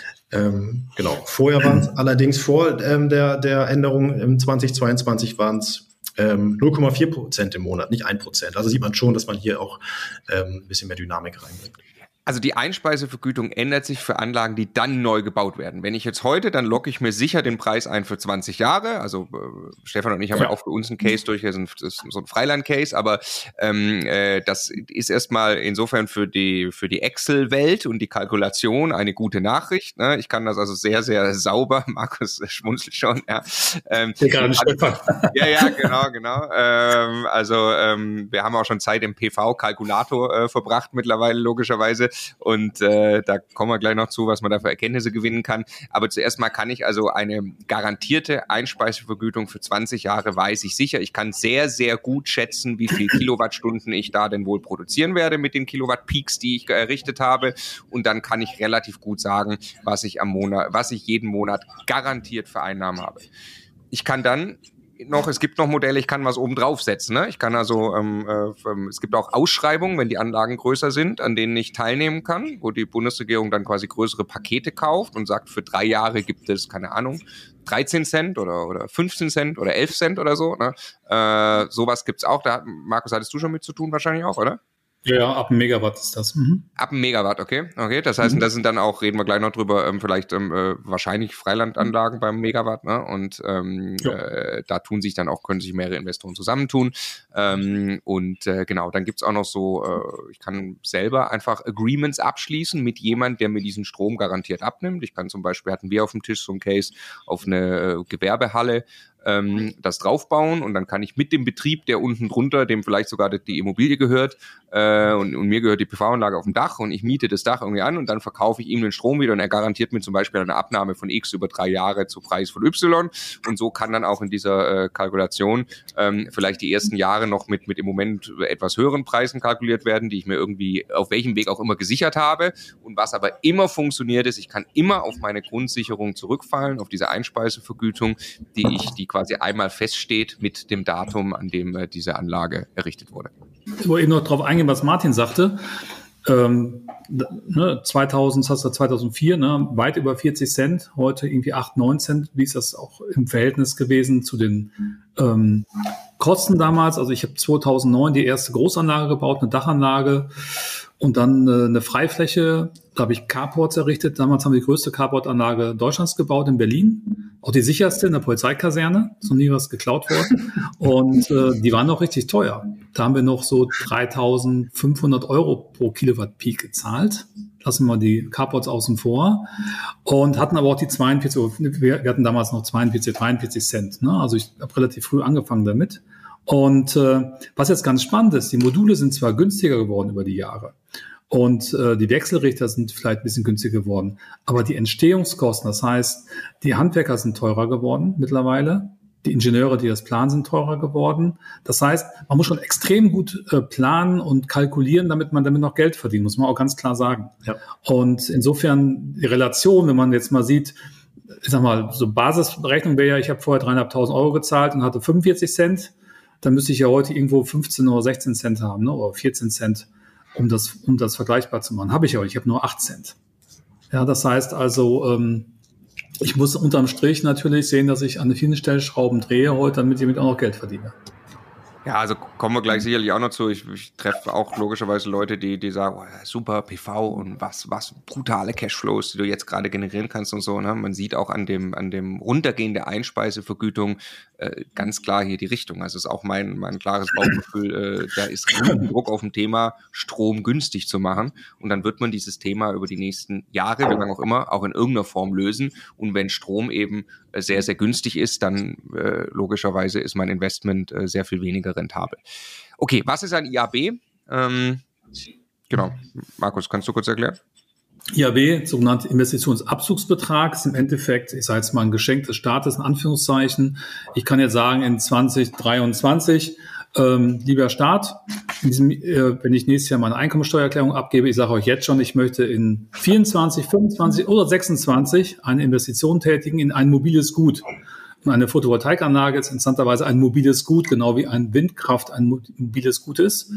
S3: ähm, genau, vorher waren es allerdings vor ähm, der, der Änderung im zwanzig zweiundzwanzig waren es null Komma vier Prozent im Monat, nicht ein Prozent. Also sieht man schon, dass man hier auch ähm, ein bisschen mehr Dynamik reinbringt.
S1: Also die Einspeisevergütung ändert sich für Anlagen, die dann neu gebaut werden. Wenn ich jetzt heute, dann locke ich mir sicher den Preis ein für zwanzig Jahre. Also äh, Stefan und ich haben ja, ja auch für uns einen Case durch, das ist so ein Freiland-Case, aber ähm, äh, das ist erstmal insofern für die für die Excel-Welt und die Kalkulation eine gute Nachricht. Ne? Ich kann das also sehr, sehr sauber, Markus schmunzelt schon, ja. Ähm,
S4: also,
S1: ja, ja, genau, genau. Ähm, also ähm, wir haben auch schon Zeit im P V-Kalkulator äh, verbracht mittlerweile, logischerweise. Und äh, da kommen wir gleich noch zu, was man da für Erkenntnisse gewinnen kann. Aber zuerst mal kann ich also eine garantierte Einspeisevergütung für zwanzig Jahre, weiß ich sicher. Ich kann sehr, sehr gut schätzen, wie viel Kilowattstunden ich da denn wohl produzieren werde mit den Kilowatt-Peaks, die ich errichtet habe. Und dann kann ich relativ gut sagen, was ich am Monat, was ich jeden Monat garantiert für Einnahmen habe. Ich kann dann noch, es gibt noch Modelle, ich kann was oben draufsetzen. Ne? Ich kann also, ähm, äh, es gibt auch Ausschreibungen, wenn die Anlagen größer sind, an denen ich teilnehmen kann, wo die Bundesregierung dann quasi größere Pakete kauft und sagt, für drei Jahre gibt es, keine Ahnung, dreizehn Cent oder, oder fünfzehn Cent oder elf Cent oder so. Ne? Äh, sowas gibt's auch. Da, Markus, hattest du schon mit zu tun wahrscheinlich auch, oder?
S4: Ja, ab einem Megawatt ist das. Mhm.
S1: Ab einem Megawatt, okay. Okay, das heißt, mhm. das sind dann auch, reden wir gleich noch drüber, ähm, vielleicht ähm, äh, wahrscheinlich Freilandanlagen beim Megawatt, ne? Und ähm, äh, da tun sich dann auch, können sich mehrere Investoren zusammentun. Ähm, und äh, genau, dann gibt's auch noch so, äh, ich kann selber einfach Agreements abschließen mit jemand, der mir diesen Strom garantiert abnimmt. Ich kann zum Beispiel, hatten wir auf dem Tisch so ein Case auf eine äh, Gewerbehalle, ähm, das draufbauen und dann kann ich mit dem Betrieb, der unten drunter, dem vielleicht sogar die Immobilie gehört, äh, und, und mir gehört die P V-Anlage auf dem Dach und ich miete das Dach irgendwie an und dann verkaufe ich ihm den Strom wieder und er garantiert mir zum Beispiel eine Abnahme von X über drei Jahre zu Preis von Y und so kann dann auch in dieser äh, Kalkulation ähm, vielleicht die ersten Jahre noch mit, mit im Moment etwas höheren Preisen kalkuliert werden, die ich mir irgendwie auf welchem Weg auch immer gesichert habe und was aber immer funktioniert ist, ich kann immer auf meine Grundsicherung zurückfallen, auf diese Einspeisevergütung, die ich, die quasi einmal feststeht mit dem Datum, an dem äh, diese Anlage errichtet wurde.
S4: Ich wollte eben noch darauf eingehen, was Martin sagte. Ähm, ne, zweitausend, das hast du zweitausendvier, ne, weit über vierzig Cent, heute irgendwie acht, neun Cent. Wie ist das auch im Verhältnis gewesen zu den ähm, Kosten damals? Also ich habe zweitausendneun die erste Großanlage gebaut, eine Dachanlage und dann äh, eine Freifläche. Da habe ich Carports errichtet. Damals haben wir die größte Carport-Anlage Deutschlands gebaut in Berlin. Auch die sicherste in der Polizeikaserne. Ist noch nie was geklaut worden. Und äh, die waren auch richtig teuer. Da haben wir noch so dreitausendfünfhundert Euro pro Kilowatt Peak gezahlt. Lassen wir die Carports außen vor. Und hatten aber auch die zweiundvierzig, wir hatten damals noch zweiundvierzig, dreiundvierzig Cent. Ne? Also ich habe relativ früh angefangen damit. Und äh, was jetzt ganz spannend ist, die Module sind zwar günstiger geworden über die Jahre. Und äh, die Wechselrichter sind vielleicht ein bisschen günstiger geworden. Aber die Entstehungskosten, das heißt, die Handwerker sind teurer geworden mittlerweile. Die Ingenieure, die das planen, sind teurer geworden. Das heißt, man muss schon extrem gut äh, planen und kalkulieren, damit man damit noch Geld verdient, muss man auch ganz klar sagen. Ja. Und insofern die Relation, wenn man jetzt mal sieht, ich sag mal, so Basisberechnung wäre ja, ich habe vorher dreieinhalbtausend Euro gezahlt und hatte fünfundvierzig Cent. Dann müsste ich ja heute irgendwo fünfzehn oder sechzehn Cent haben, ne? Oder vierzehn Cent. Um das, um das vergleichbar zu machen. Habe ich aber, ich habe nur acht Cent. Ja, das heißt also, ähm, ich muss unterm Strich natürlich sehen, dass ich an vielen Stellschrauben drehe heute, damit ich damit auch noch Geld verdiene.
S1: Ja, also kommen wir gleich sicherlich auch noch zu. Ich, ich treffe auch logischerweise Leute, die, die sagen, oh, super P V und was, was brutale Cashflows, die du jetzt gerade generieren kannst und so. Ne? Man sieht auch an dem, an dem Runtergehen der Einspeisevergütung äh, ganz klar hier die Richtung. Also es ist auch mein, mein klares Bauchgefühl, äh, da ist riesen Druck auf dem Thema, Strom günstig zu machen. Und dann wird man dieses Thema über die nächsten Jahre, wie lange auch immer, auch in irgendeiner Form lösen. Und wenn Strom eben äh, sehr, sehr günstig ist, dann äh, logischerweise ist mein Investment äh, sehr viel weniger rentabel. Okay, was ist ein I A B? Ähm, genau, Markus, kannst du kurz erklären?
S4: I A B, sogenannter Investitionsabzugsbetrag, ist im Endeffekt, ich sage jetzt mal ein Geschenk des Staates, in Anführungszeichen. Ich kann jetzt sagen, in zwanzig dreiundzwanzig, ähm, lieber Staat, in diesem, äh, wenn ich nächstes Jahr meine Einkommensteuererklärung abgebe, ich sage euch jetzt schon, ich möchte in vierundzwanzig, fünfundzwanzig oder sechsundzwanzig eine Investition tätigen in ein mobiles Gut. Und eine Photovoltaikanlage ist interessanterweise ein mobiles Gut, genau wie ein Windkraft ein mobiles Gut ist.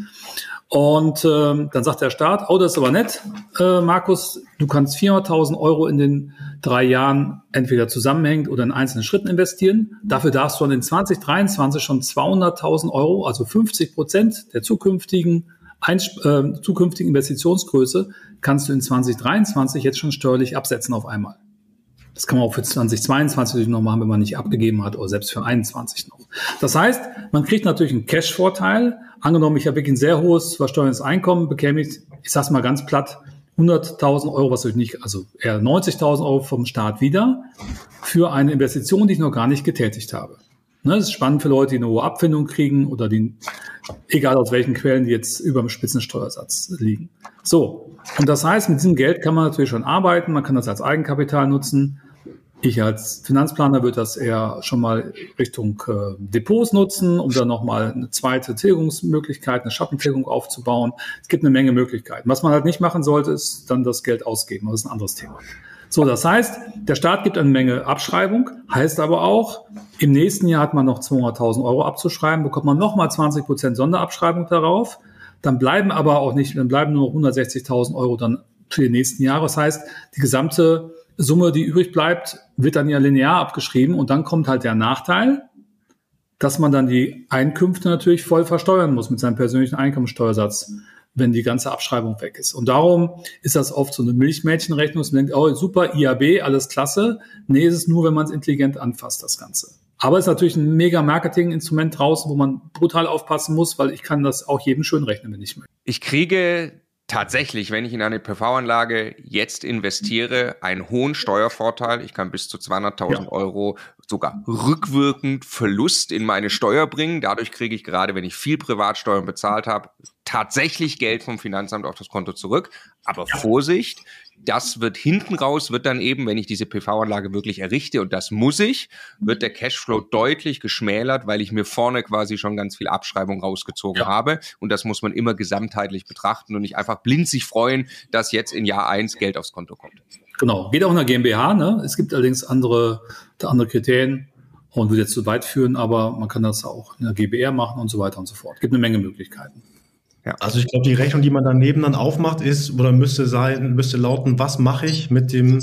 S4: Und ähm, dann sagt der Staat, oh, das ist aber nett, äh, Markus, du kannst vierhunderttausend Euro in den drei Jahren entweder zusammenhängend oder in einzelnen Schritten investieren. Dafür darfst du dann in zwanzig dreiundzwanzig schon zweihunderttausend Euro, also fünfzig Prozent der zukünftigen, Einsp- äh, zukünftigen Investitionsgröße, kannst du in zwanzig dreiundzwanzig jetzt schon steuerlich absetzen auf einmal. Das kann man auch für zwanzig zweiundzwanzig natürlich noch machen, wenn man nicht abgegeben hat, oder selbst für einundzwanzig noch. Das heißt, man kriegt natürlich einen Cash-Vorteil. Angenommen, ich habe wirklich ein sehr hohes versteuerndes Einkommen, bekäme ich, ich sage es mal ganz platt, hunderttausend Euro, was ich nicht, also eher neunzigtausend Euro vom Staat wieder, für eine Investition, die ich noch gar nicht getätigt habe. Ne, das ist spannend für Leute, die eine hohe Abfindung kriegen oder die, egal aus welchen Quellen, die jetzt über dem Spitzensteuersatz liegen. So, und das heißt, mit diesem Geld kann man natürlich schon arbeiten, man kann das als Eigenkapital nutzen. Ich als Finanzplaner würde das eher schon mal Richtung äh, Depots nutzen, um dann nochmal eine zweite Tilgungsmöglichkeit, eine Schattentilgung aufzubauen. Es gibt eine Menge Möglichkeiten. Was man halt nicht machen sollte, ist dann das Geld ausgeben. Das ist ein anderes Thema. So, das heißt, der Staat gibt eine Menge Abschreibung, heißt aber auch, im nächsten Jahr hat man noch zweihunderttausend Euro abzuschreiben, bekommt man nochmal zwanzig Prozent Sonderabschreibung darauf, dann bleiben aber auch nicht, dann bleiben nur noch hundertsechzigtausend Euro dann für die nächsten Jahre. Das heißt, die gesamte Summe, die übrig bleibt, wird dann ja linear abgeschrieben und dann kommt halt der Nachteil, dass man dann die Einkünfte natürlich voll versteuern muss mit seinem persönlichen Einkommensteuersatz, wenn die ganze Abschreibung weg ist. Und darum ist das oft so eine Milchmädchenrechnung, dass man denkt, oh super, I A B, alles klasse. Nee, ist es nur, wenn man es intelligent anfasst, das Ganze. Aber es ist natürlich ein mega Marketing-Instrument draußen, wo man brutal aufpassen muss, weil ich kann das auch jedem schön rechnen, wenn ich möchte.
S1: Ich kriege tatsächlich, wenn ich in eine P V-Anlage jetzt investiere, einen hohen Steuervorteil. Ich kann bis zu zweihunderttausend ja. Euro sogar rückwirkend Verlust in meine Steuer bringen. Dadurch kriege ich gerade, wenn ich viel Privatsteuern bezahlt habe, tatsächlich Geld vom Finanzamt auf das Konto zurück. Aber ja. Vorsicht, das wird hinten raus, wird dann eben, wenn ich diese P V-Anlage wirklich errichte, und das muss ich, wird der Cashflow deutlich geschmälert, weil ich mir vorne quasi schon ganz viel Abschreibung rausgezogen ja. habe. Und das muss man immer gesamtheitlich betrachten und nicht einfach blind sich freuen, dass jetzt in Jahr eins Geld aufs Konto kommt.
S4: Genau, geht auch in der GmbH. Ne? Es gibt allerdings andere, andere Kriterien und würde jetzt zu weit führen, aber man kann das auch in der G b R machen und so weiter und so fort. Es gibt eine Menge Möglichkeiten.
S3: Ja. Also ich glaube, die Rechnung, die man daneben dann aufmacht, ist oder müsste sein, müsste lauten, was mache ich mit dem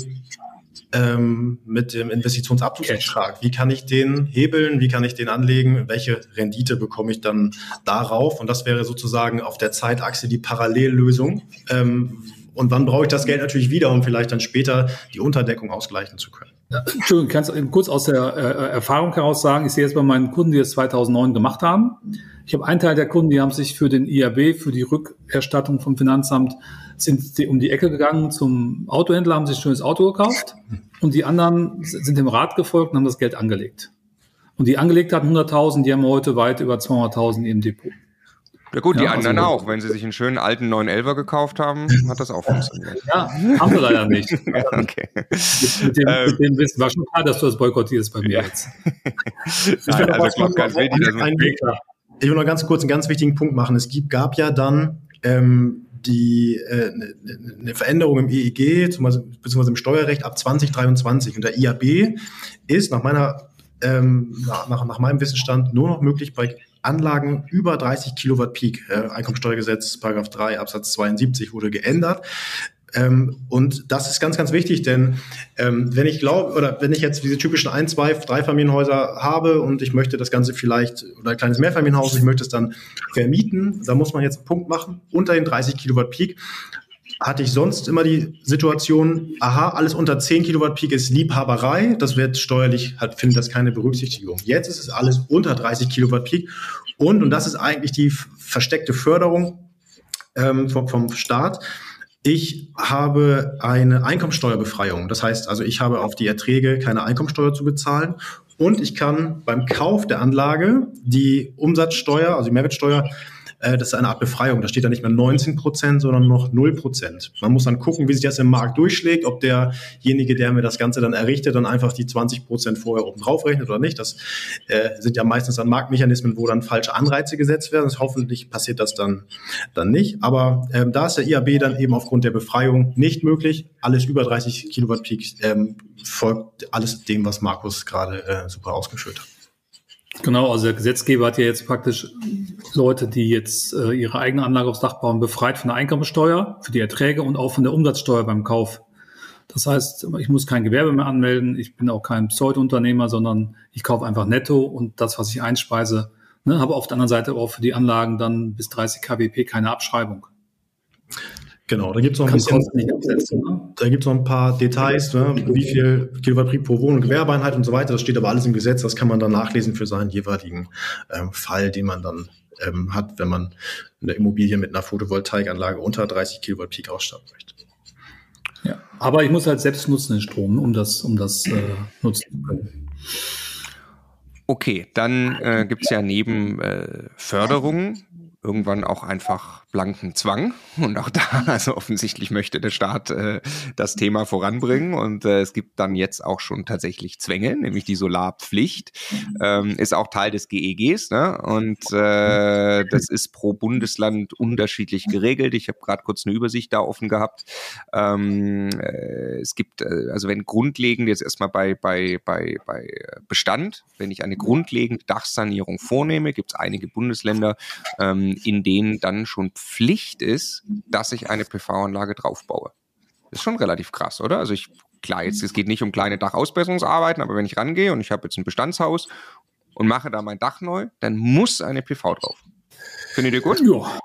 S3: ähm, mit dem Investitionsabzugsbetrag? Wie kann ich den hebeln? Wie kann ich den anlegen? Welche Rendite bekomme ich dann darauf? Und das wäre sozusagen auf der Zeitachse die Parallellösung. Ähm, und wann brauche ich das Geld natürlich wieder, um vielleicht dann später die Unterdeckung ausgleichen zu können?
S4: Ja, Entschuldigung, kannst du kurz aus der äh, Erfahrung heraus sagen, ich sehe jetzt bei meinen Kunden, die das zweitausendneun gemacht haben. Ich habe einen Teil der Kunden, die haben sich für den I A B, für die Rückerstattung vom Finanzamt, sind die um die Ecke gegangen zum Autohändler, haben sich ein schönes Auto gekauft und die anderen sind dem Rat gefolgt und haben das Geld angelegt. Und die angelegt hatten hunderttausend, die haben heute weit über zweihunderttausend im Depot.
S1: Ja gut, die ja, anderen
S4: also,
S1: auch. Wenn sie sich einen schönen alten neun elfer gekauft haben, hat das auch funktioniert.
S4: Ja, haben wir leider nicht.
S1: Okay.
S4: Mit, mit, dem, ähm, mit dem Wissen war schon klar, dass du das boykottierst bei mir ja. jetzt.
S3: Ich Nein, also glaub, ganz wichtig, dass man Ich will noch ganz kurz einen ganz wichtigen Punkt machen. Es gibt, gab ja dann ähm, die äh, eine Veränderung im E E G, beziehungsweise im Steuerrecht ab zwanzig dreiundzwanzig. Und der I A B ist nach meiner ähm, nach, nach meinem Wissensstand nur noch möglich bei Anlagen über dreißig Kilowatt Peak. Äh, Einkommensteuergesetz, Paragraph drei, Absatz zweiundsiebzig wurde geändert. Ähm, und das ist ganz, ganz wichtig, denn ähm, wenn ich glaube, oder wenn ich jetzt diese typischen ein, zwei, drei Familienhäuser habe und ich möchte das Ganze vielleicht, oder ein kleines Mehrfamilienhaus, ich möchte es dann vermieten, da muss man jetzt einen Punkt machen, unter den dreißig Kilowatt Peak. Hatte ich sonst immer die Situation, aha, alles unter zehn Kilowatt Peak ist Liebhaberei, das wird steuerlich, hat, findet das keine Berücksichtigung. Jetzt ist es alles unter dreißig Kilowatt Peak und, und das ist eigentlich die versteckte Förderung ähm, vom, vom Staat. Ich habe eine Einkommensteuerbefreiung, das heißt also, ich habe auf die Erträge keine Einkommensteuer zu bezahlen und ich kann beim Kauf der Anlage die Umsatzsteuer, also die Mehrwertsteuer, das ist eine Art Befreiung. Da steht da nicht mehr neunzehn Prozent, sondern noch null Prozent. Man muss dann gucken, wie sich das im Markt durchschlägt, ob derjenige, der mir das Ganze dann errichtet, dann einfach die zwanzig Prozent vorher oben drauf rechnet oder nicht. Das äh, sind ja meistens dann Marktmechanismen, wo dann falsche Anreize gesetzt werden. Das, hoffentlich passiert das dann, dann nicht. Aber ähm, da ist der I A B dann eben aufgrund der Befreiung nicht möglich. Alles über dreißig Kilowatt Peak ähm, folgt alles dem, was Markus gerade äh, super ausgeführt hat.
S4: Genau, also der Gesetzgeber hat ja jetzt praktisch Leute, die jetzt äh, ihre eigene Anlage aufs Dach bauen, befreit von der Einkommensteuer für die Erträge und auch von der Umsatzsteuer beim Kauf. Das heißt, ich muss kein Gewerbe mehr anmelden, ich bin auch kein Pseudounternehmer, sondern ich kaufe einfach netto und das, was ich einspeise, ne, habe auf der anderen Seite auch für die Anlagen dann bis dreißig Kilowatt Peak keine Abschreibung.
S3: Genau, da gibt es noch ein bisschen,
S4: nicht absetzen, ne?
S3: Da gibt es noch ein paar Details, ne? Wie viel Kilowatt Peak pro Wohn- und Gewerbeeinheit und so weiter. Das steht aber alles im Gesetz. Das kann man dann nachlesen für seinen jeweiligen ähm, Fall, den man dann ähm, hat, wenn man eine Immobilie mit einer Photovoltaikanlage unter dreißig Kilowatt Peak ausstatten möchte.
S4: Ja, aber ich muss halt selbst nutzen den Strom, um das, um das äh, nutzen zu können.
S1: Okay, dann äh, gibt es ja neben äh, Förderungen irgendwann auch einfach blanken Zwang. Und auch da, also offensichtlich möchte der Staat äh, das Thema voranbringen. Und äh, es gibt dann jetzt auch schon tatsächlich Zwänge, nämlich die Solarpflicht. Ähm, ist auch Teil des G E Gs, ne? Und äh, das ist pro Bundesland unterschiedlich geregelt. Ich habe gerade kurz eine Übersicht da offen gehabt. Ähm, äh, es gibt, äh, also wenn grundlegend jetzt erstmal bei, bei, bei, bei Bestand, wenn ich eine grundlegende Dachsanierung vornehme, gibt es einige Bundesländer, ähm, in denen dann schon Pflicht ist, dass ich eine P V-Anlage draufbaue. Das ist schon relativ krass, oder? Also ich, klar, jetzt, es geht nicht um kleine Dachausbesserungsarbeiten, aber wenn ich rangehe und ich habe jetzt ein Bestandshaus und mache da mein Dach neu, dann muss eine P V drauf. Findet ihr gut?
S4: Ja,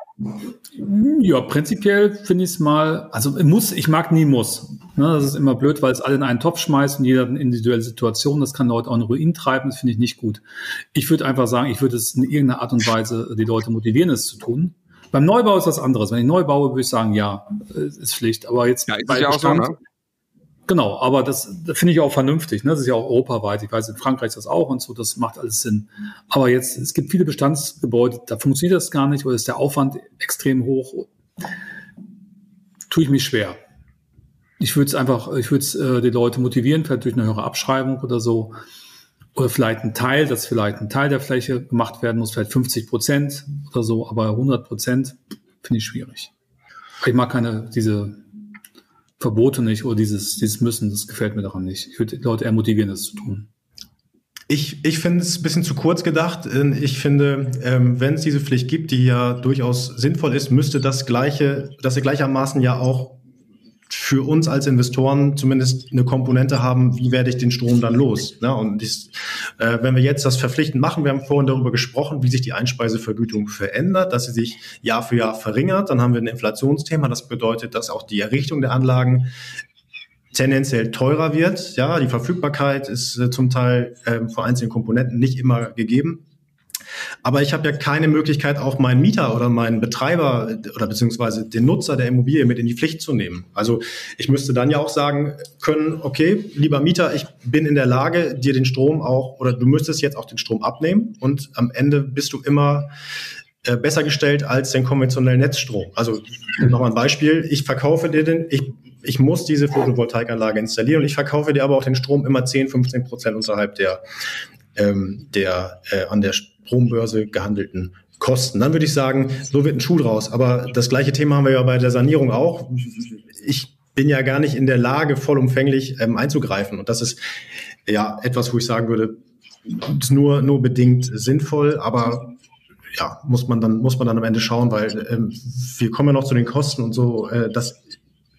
S4: ja, prinzipiell finde ich es mal, also muss, ich mag nie muss. Ne, das ist immer blöd, weil es alle in einen Topf schmeißt und jeder hat eine individuelle Situation. Das kann Leute auch in den Ruin treiben, das finde ich nicht gut. Ich würde einfach sagen, ich würde es in irgendeiner Art und Weise die Leute motivieren, es zu tun. Beim Neubau ist das anderes. Wenn ich neu baue, würde ich sagen, ja, ist Pflicht. Aber jetzt
S1: ja, ist
S4: bei
S1: ja
S4: Bestand,
S1: auch so, ne?
S4: Genau, aber das, das finde ich auch vernünftig. Ne? Das ist ja auch europaweit. Ich weiß, in Frankreich ist das auch und so, das macht alles Sinn. Aber jetzt, es gibt viele Bestandsgebäude, da funktioniert das gar nicht oder ist der Aufwand extrem hoch. Tue ich mich schwer. Ich würde es einfach, ich würde es äh, die Leute motivieren, vielleicht durch eine höhere Abschreibung oder so. Oder vielleicht ein Teil, dass vielleicht ein Teil der Fläche gemacht werden muss, vielleicht fünfzig Prozent oder so, aber hundert Prozent finde ich schwierig. Ich mag keine, diese Verbote nicht oder dieses, dieses Müssen, das gefällt mir daran nicht. Ich würde die Leute eher motivieren, das zu tun.
S3: Ich, ich finde es ein bisschen zu kurz gedacht. Ich finde, ähm, wenn es diese Pflicht gibt, die ja durchaus sinnvoll ist, müsste das Gleiche, dass wir gleichermaßen ja auch für uns als Investoren zumindest eine Komponente haben, wie werde ich den Strom dann los? Ne? Und dies, äh, wenn wir jetzt das verpflichtend machen, wir haben vorhin darüber gesprochen, wie sich die Einspeisevergütung verändert, dass sie sich Jahr für Jahr verringert, dann haben wir ein Inflationsthema, das bedeutet, dass auch die Errichtung der Anlagen tendenziell teurer wird. Ja, die Verfügbarkeit ist äh, zum Teil äh, für einzelne Komponenten nicht immer gegeben. Aber ich habe ja keine Möglichkeit, auch meinen Mieter oder meinen Betreiber oder beziehungsweise den Nutzer der Immobilie mit in die Pflicht zu nehmen. Also ich müsste dann ja auch sagen können, okay, lieber Mieter, ich bin in der Lage, dir den Strom auch, oder du müsstest jetzt auch den Strom abnehmen und am Ende bist du immer äh, besser gestellt als den konventionellen Netzstrom. Also nochmal ein Beispiel, ich verkaufe dir den, ich Ich muss diese Photovoltaikanlage installieren und ich verkaufe dir aber auch den Strom immer zehn, fünfzehn Prozent unterhalb der, ähm, der äh, an der Strombörse gehandelten Kosten. Dann würde ich sagen, so wird ein Schuh draus. Aber das gleiche Thema haben wir ja bei der Sanierung auch. Ich bin ja gar nicht in der Lage, vollumfänglich ähm, einzugreifen. Und das ist ja etwas, wo ich sagen würde, ist nur, nur bedingt sinnvoll, aber ja, muss man dann, muss man dann am Ende schauen, weil ähm, wir kommen ja noch zu den Kosten und so, äh, das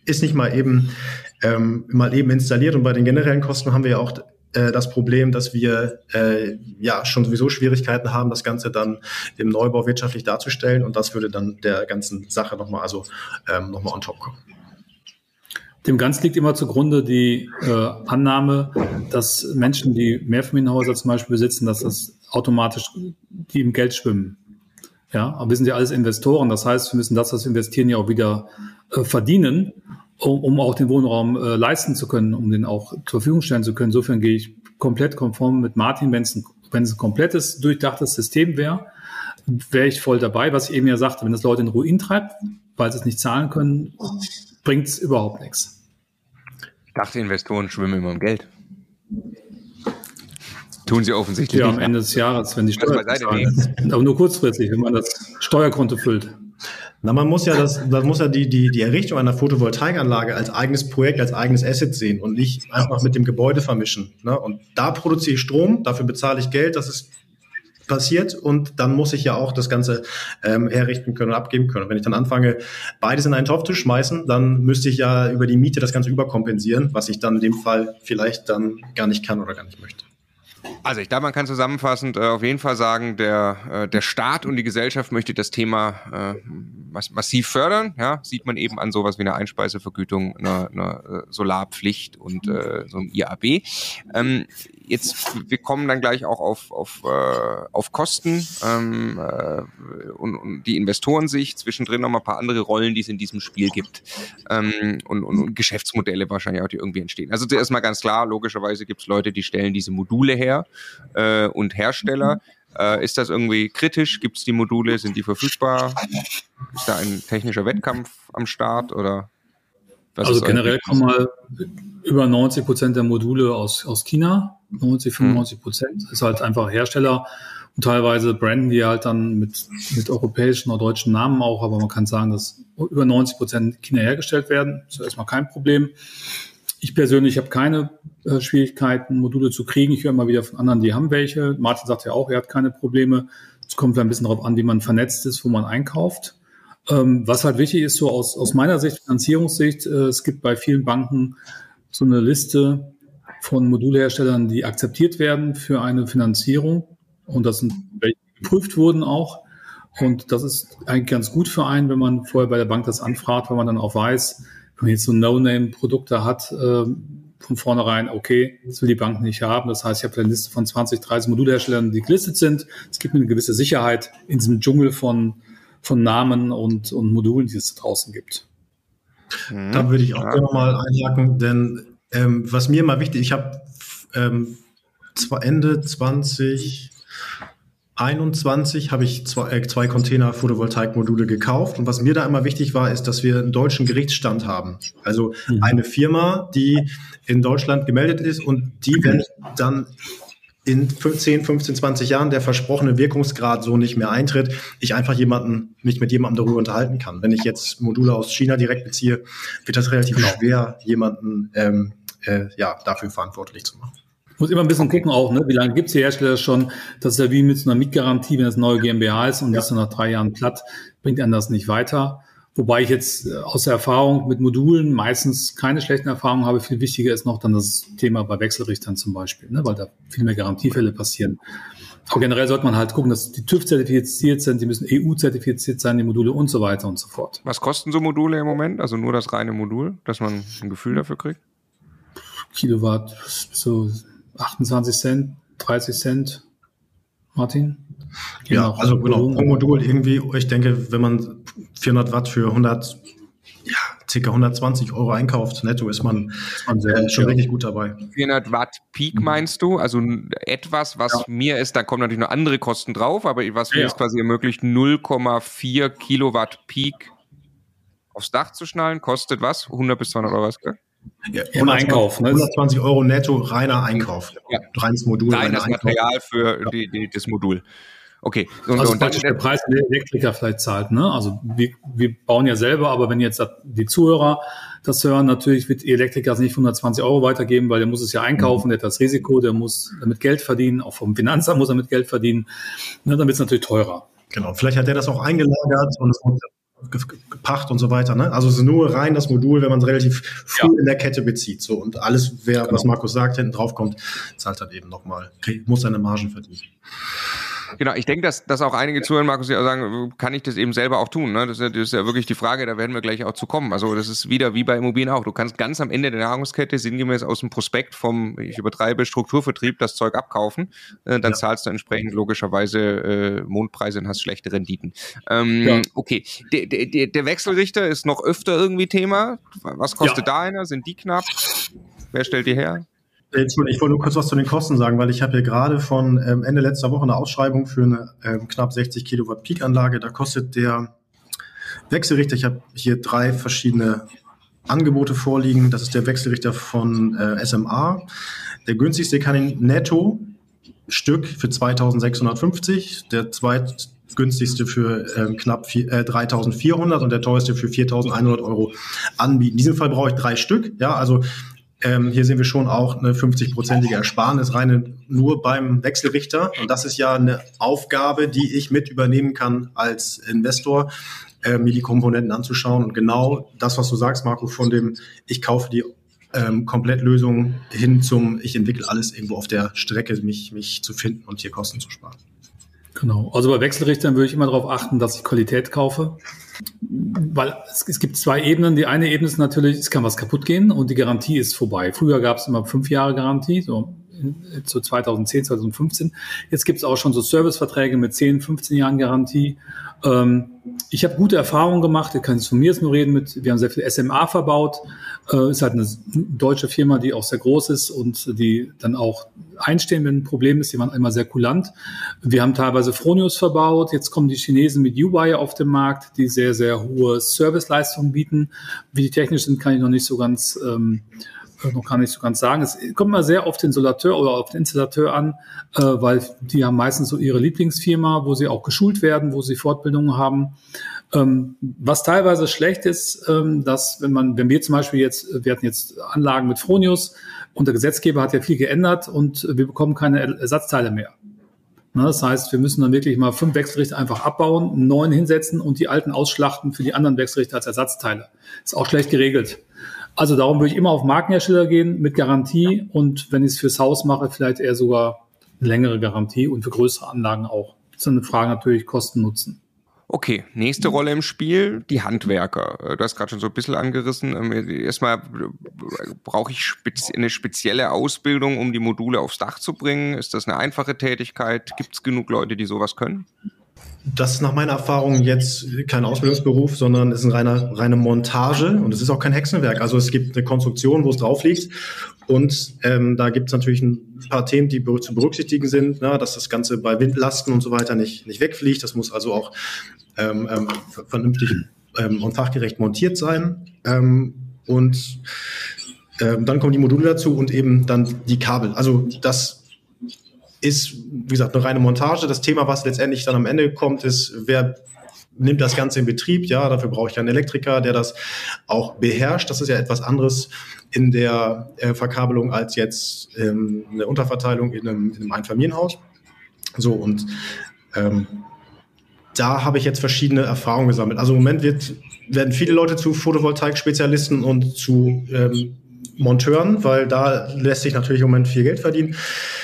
S3: ist nicht mal eben, ähm, mal eben installiert. Und bei den generellen Kosten haben wir ja auch äh, das Problem, dass wir äh, ja schon sowieso Schwierigkeiten haben, das Ganze dann im Neubau wirtschaftlich darzustellen. Und das würde dann der ganzen Sache nochmal also, ähm, noch mal on top kommen.
S4: Dem Ganzen liegt immer zugrunde die äh, Annahme, dass Menschen, die Mehrfamilienhäuser zum Beispiel besitzen, dass das automatisch die im Geld schwimmen. Ja, aber wir sind ja alles Investoren. Das heißt, wir müssen das, was wir investieren, ja auch wieder äh, verdienen, um, um auch den Wohnraum äh, leisten zu können, um den auch zur Verfügung stellen zu können. Insofern gehe ich komplett konform mit Martin. Wenn es ein, wenn es ein komplettes, durchdachtes System wäre, wäre ich voll dabei. Was ich eben ja sagte, wenn das Leute in Ruin treibt, weil sie es nicht zahlen können, bringt es überhaupt nichts.
S1: Ich dachte, Investoren schwimmen immer im Geld. Tun sie offensichtlich
S4: ja,
S1: nicht.
S4: Am Ende des Jahres, wenn die Steuer
S1: bezahlen.
S4: Aber nur kurzfristig, wenn man das Steuerkonto füllt.
S3: Na, man muss ja das, man muss ja die, die, die Errichtung einer Photovoltaikanlage als eigenes Projekt, als eigenes Asset sehen und nicht einfach mit dem Gebäude vermischen. Ne? Und da produziere ich Strom, dafür bezahle ich Geld, das ist passiert und dann muss ich ja auch das Ganze ähm, herrichten können und abgeben können. Und wenn ich dann anfange, beides in einen Topf zu schmeißen, dann müsste ich ja über die Miete das Ganze überkompensieren, was ich dann in dem Fall vielleicht dann gar nicht kann oder gar nicht möchte.
S1: Also ich glaube, man kann zusammenfassend äh, auf jeden Fall sagen, der, äh, der Staat und die Gesellschaft möchte das Thema äh, mass- massiv fördern. Ja, sieht man eben an sowas wie einer Einspeisevergütung, einer, einer Solarpflicht und äh, so einem I A B. Ähm, jetzt, wir kommen dann gleich auch auf, auf, äh, auf Kosten ähm, äh, und, und die Investorensicht, zwischendrin noch mal ein paar andere Rollen, die es in diesem Spiel gibt ähm, und, und, und Geschäftsmodelle wahrscheinlich auch, die irgendwie entstehen. Also zuerst mal ganz klar, logischerweise gibt es Leute, die stellen diese Module her äh, und Hersteller. Äh, ist das irgendwie kritisch? Gibt es die Module? Sind die verfügbar? Ist da ein technischer Wettkampf am Start oder? Was
S4: also generell kommen mal über neunzig Prozent der Module aus, aus China, neunzig, fünfundneunzig Prozent. Hm. Ist halt einfach Hersteller und teilweise branden die halt dann mit, mit europäischen oder deutschen Namen auch, aber man kann sagen, dass über neunzig Prozent in China hergestellt werden. Das ist erstmal kein Problem. Ich persönlich habe keine äh, Schwierigkeiten, Module zu kriegen. Ich höre immer wieder von anderen, die haben welche. Martin sagt ja auch, er hat keine Probleme. Es kommt ein bisschen darauf an, wie man vernetzt ist, wo man einkauft. Ähm, was halt wichtig ist, so aus, aus meiner Sicht, Finanzierungssicht, äh, es gibt bei vielen Banken so eine Liste von Modulherstellern, die akzeptiert werden für eine Finanzierung. Und das sind welche, die geprüft wurden auch. Und das ist eigentlich ganz gut für einen, wenn man vorher bei der Bank das anfragt, weil man dann auch weiß, wenn man jetzt so No-Name-Produkte hat, äh, von vornherein, okay, das will die Bank nicht haben. Das heißt, ich habe eine Liste von zwanzig, dreißig Modulherstellern, die gelistet sind. Es gibt mir eine gewisse Sicherheit in diesem Dschungel von von Namen und, und Modulen, die es draußen gibt.
S3: Da würde ich auch gerne mal einhaken, denn ähm, was mir mal wichtig, ich habe ähm, Ende zwanzig einundzwanzig habe ich zwei, äh, zwei Container Photovoltaikmodule gekauft und was mir da immer wichtig war, ist, dass wir einen deutschen Gerichtsstand haben. Also mhm. eine Firma, die in Deutschland gemeldet ist und die, wenn ich dann in zehn, fünfzehn, zwanzig Jahren der versprochene Wirkungsgrad so nicht mehr eintritt, ich einfach jemanden, mich mit jemandem darüber unterhalten kann. Wenn ich jetzt Module aus China direkt beziehe, wird das relativ genau. schwer, jemanden ähm, äh, ja, dafür verantwortlich zu machen.
S4: Muss immer ein bisschen okay. gucken auch, ne? Wie lange gibt es die Hersteller schon? Das ist ja wie mit so einer Mietgarantie, wenn das neue GmbH ist und ja. ist dann nach drei Jahren platt, bringt einen das nicht weiter. Wobei ich jetzt aus der Erfahrung mit Modulen meistens keine schlechten Erfahrungen habe. Viel wichtiger ist noch dann das Thema bei Wechselrichtern zum Beispiel, ne? Weil da viel mehr Garantiefälle passieren. Aber generell sollte man halt gucken, dass die TÜV zertifiziert sind, die müssen E U-zertifiziert sein, die Module und so weiter und so fort.
S1: Was kosten so Module im Moment? Also nur das reine Modul, dass man ein Gefühl dafür kriegt?
S4: Kilowatt, so achtundzwanzig Cent, dreißig Cent. Martin?
S3: Ja, also genau, pro Modul irgendwie, ich denke, wenn man vierhundert Watt für hundert, ja, circa hundertzwanzig Euro einkauft, netto ist man, man äh, schon ja. wirklich gut dabei.
S1: vierhundert Watt Peak meinst du? Also etwas, was ja. mir ist, da kommen natürlich noch andere Kosten drauf, aber was mir ja. ist quasi ermöglicht, null Komma vier Kilowatt Peak aufs Dach zu schnallen, kostet was? hundert bis zweihundert Euro was, gell?
S3: Ja, Im Einkauf. Ne? hundertzwanzig Euro netto, reiner Einkauf.
S1: Ja.
S3: Reines Modul.
S1: Reines Material für ja. die, die, das Modul. Okay.
S4: Und, also und dann der Preis, den der Elektriker vielleicht zahlt. Ne? Also wir, wir bauen ja selber, aber wenn jetzt die Zuhörer das hören, natürlich wird die Elektriker nicht hundertzwanzig Euro weitergeben, weil der muss es ja einkaufen, mhm. der hat das Risiko, der muss damit Geld verdienen, auch vom Finanzamt muss er mit Geld verdienen. Ne, dann wird es natürlich teurer.
S3: Genau, vielleicht hat der das auch eingelagert und es muss Pacht und so weiter. Ne? Also es ist nur rein das Modul, wenn man es relativ früh ja. in der Kette bezieht. So. Und alles, wer, genau. was Markus sagt, hinten drauf kommt, zahlt dann eben nochmal, muss seine Margen verdienen.
S1: Genau, ich denke, dass, dass auch einige zuhören, Markus, die auch sagen, kann ich das eben selber auch tun? Ne? Das, ist ja, das ist ja wirklich die Frage, da werden wir gleich auch zu kommen. Also das ist wieder wie bei Immobilien auch. Du kannst ganz am Ende der Nahrungskette sinngemäß aus dem Prospekt vom, ich übertreibe, Strukturvertrieb das Zeug abkaufen. Äh, dann ja. zahlst du entsprechend logischerweise äh, Mondpreise und hast schlechte Renditen. Ähm, ja. Okay, der, der, der Wechselrichter ist noch öfter irgendwie Thema. Was kostet ja. da einer? Sind die knapp? Wer stellt die her?
S3: Ich wollte nur kurz was zu den Kosten sagen, weil ich habe hier gerade von ähm, Ende letzter Woche eine Ausschreibung für eine ähm, knapp sechzig Kilowatt Peak-Anlage. Da kostet der Wechselrichter, ich habe hier drei verschiedene Angebote vorliegen. Das ist der Wechselrichter von äh, S M A. Der günstigste kann ihn netto Stück für zweitausendsechshundertfünfzig, der zweitgünstigste für ähm, knapp vier, äh, dreitausendvierhundert und der teuerste für viertausendeinhundert Euro anbieten. In diesem Fall brauche ich drei Stück, ja, also Ähm, hier sehen wir schon auch eine fünfzig-prozentige Ersparnis rein nur beim Wechselrichter. Und das ist ja eine Aufgabe, die ich mit übernehmen kann als Investor, äh, mir die Komponenten anzuschauen. Und genau das, was du sagst, Marco, von dem ich kaufe die ähm, Komplettlösung hin zum ich entwickle alles irgendwo auf der Strecke, mich, mich zu finden und hier Kosten zu sparen.
S4: Genau, also bei Wechselrichtern würde ich immer darauf achten, dass ich Qualität kaufe, weil es, es gibt zwei Ebenen. Die eine Ebene ist natürlich, es kann was kaputt gehen und die Garantie ist vorbei. Früher gab es immer fünf Jahre Garantie, so zu zweitausendzehn, zweitausendfünfzehn. Jetzt gibt es auch schon so Serviceverträge mit zehn, fünfzehn Jahren Garantie. Ähm, ich habe gute Erfahrungen gemacht, ich kann jetzt von mir jetzt nur reden, mit, wir haben sehr viel S M A verbaut, äh, ist halt eine deutsche Firma, die auch sehr groß ist und die dann auch einstehen, wenn ein Problem ist, die waren immer sehr kulant. Wir haben teilweise Fronius verbaut, jetzt kommen die Chinesen mit U-Wire auf den Markt, die sehr, sehr hohe Serviceleistungen bieten. Wie die technisch sind, kann ich noch nicht so ganz ähm, noch gar nicht so ganz sagen. Es kommt mal sehr auf den Solateur oder auf den Installateur an, äh, weil die haben meistens so ihre Lieblingsfirma, wo sie auch geschult werden, wo sie Fortbildungen haben. Ähm, was teilweise schlecht ist, ähm, dass wenn man, wenn wir zum Beispiel jetzt, wir hatten jetzt Anlagen mit Fronius und der Gesetzgeber hat ja viel geändert und wir bekommen keine Ersatzteile mehr. Ne, das heißt, wir müssen dann wirklich mal fünf Wechselrichter einfach abbauen, einen neuen hinsetzen und die alten ausschlachten für die anderen Wechselrichter als Ersatzteile. Ist auch schlecht geregelt. Also darum würde ich immer auf Markenhersteller gehen mit Garantie und wenn ich es fürs Haus mache, vielleicht eher sogar eine längere Garantie und für größere Anlagen auch. Das ist eine Frage natürlich Kosten-Nutzen.
S1: Okay, nächste Rolle im Spiel, die Handwerker. Du hast gerade schon so ein bisschen angerissen. Erstmal brauche ich spezi- eine spezielle Ausbildung, um die Module aufs Dach zu bringen. Ist das eine einfache Tätigkeit? Gibt es genug Leute, die sowas können?
S3: Das ist nach meiner Erfahrung jetzt kein Ausbildungsberuf, sondern es ist eine reine, reine Montage und es ist auch kein Hexenwerk. Also es gibt eine Konstruktion, wo es drauf liegt und ähm, da gibt es natürlich ein paar Themen, die be- zu berücksichtigen sind, ne, dass das Ganze bei Windlasten und so weiter nicht, nicht wegfliegt. Das muss also auch ähm, ähm, vernünftig ähm, und fachgerecht montiert sein. Ähm, und ähm, dann kommen die Module dazu und eben dann die Kabel. Also das ist, wie gesagt, eine reine Montage. Das Thema, was letztendlich dann am Ende kommt, ist, wer nimmt das Ganze in Betrieb? Ja, dafür brauche ich einen Elektriker, der das auch beherrscht. Das ist ja etwas anderes in der äh, Verkabelung als jetzt ähm, eine Unterverteilung in einem, in einem Einfamilienhaus. So, und ähm, da habe ich jetzt verschiedene Erfahrungen gesammelt. Also im Moment wird, werden viele Leute zu Photovoltaik-Spezialisten und zu ähm, Monteuren, weil da lässt sich natürlich im Moment viel Geld verdienen.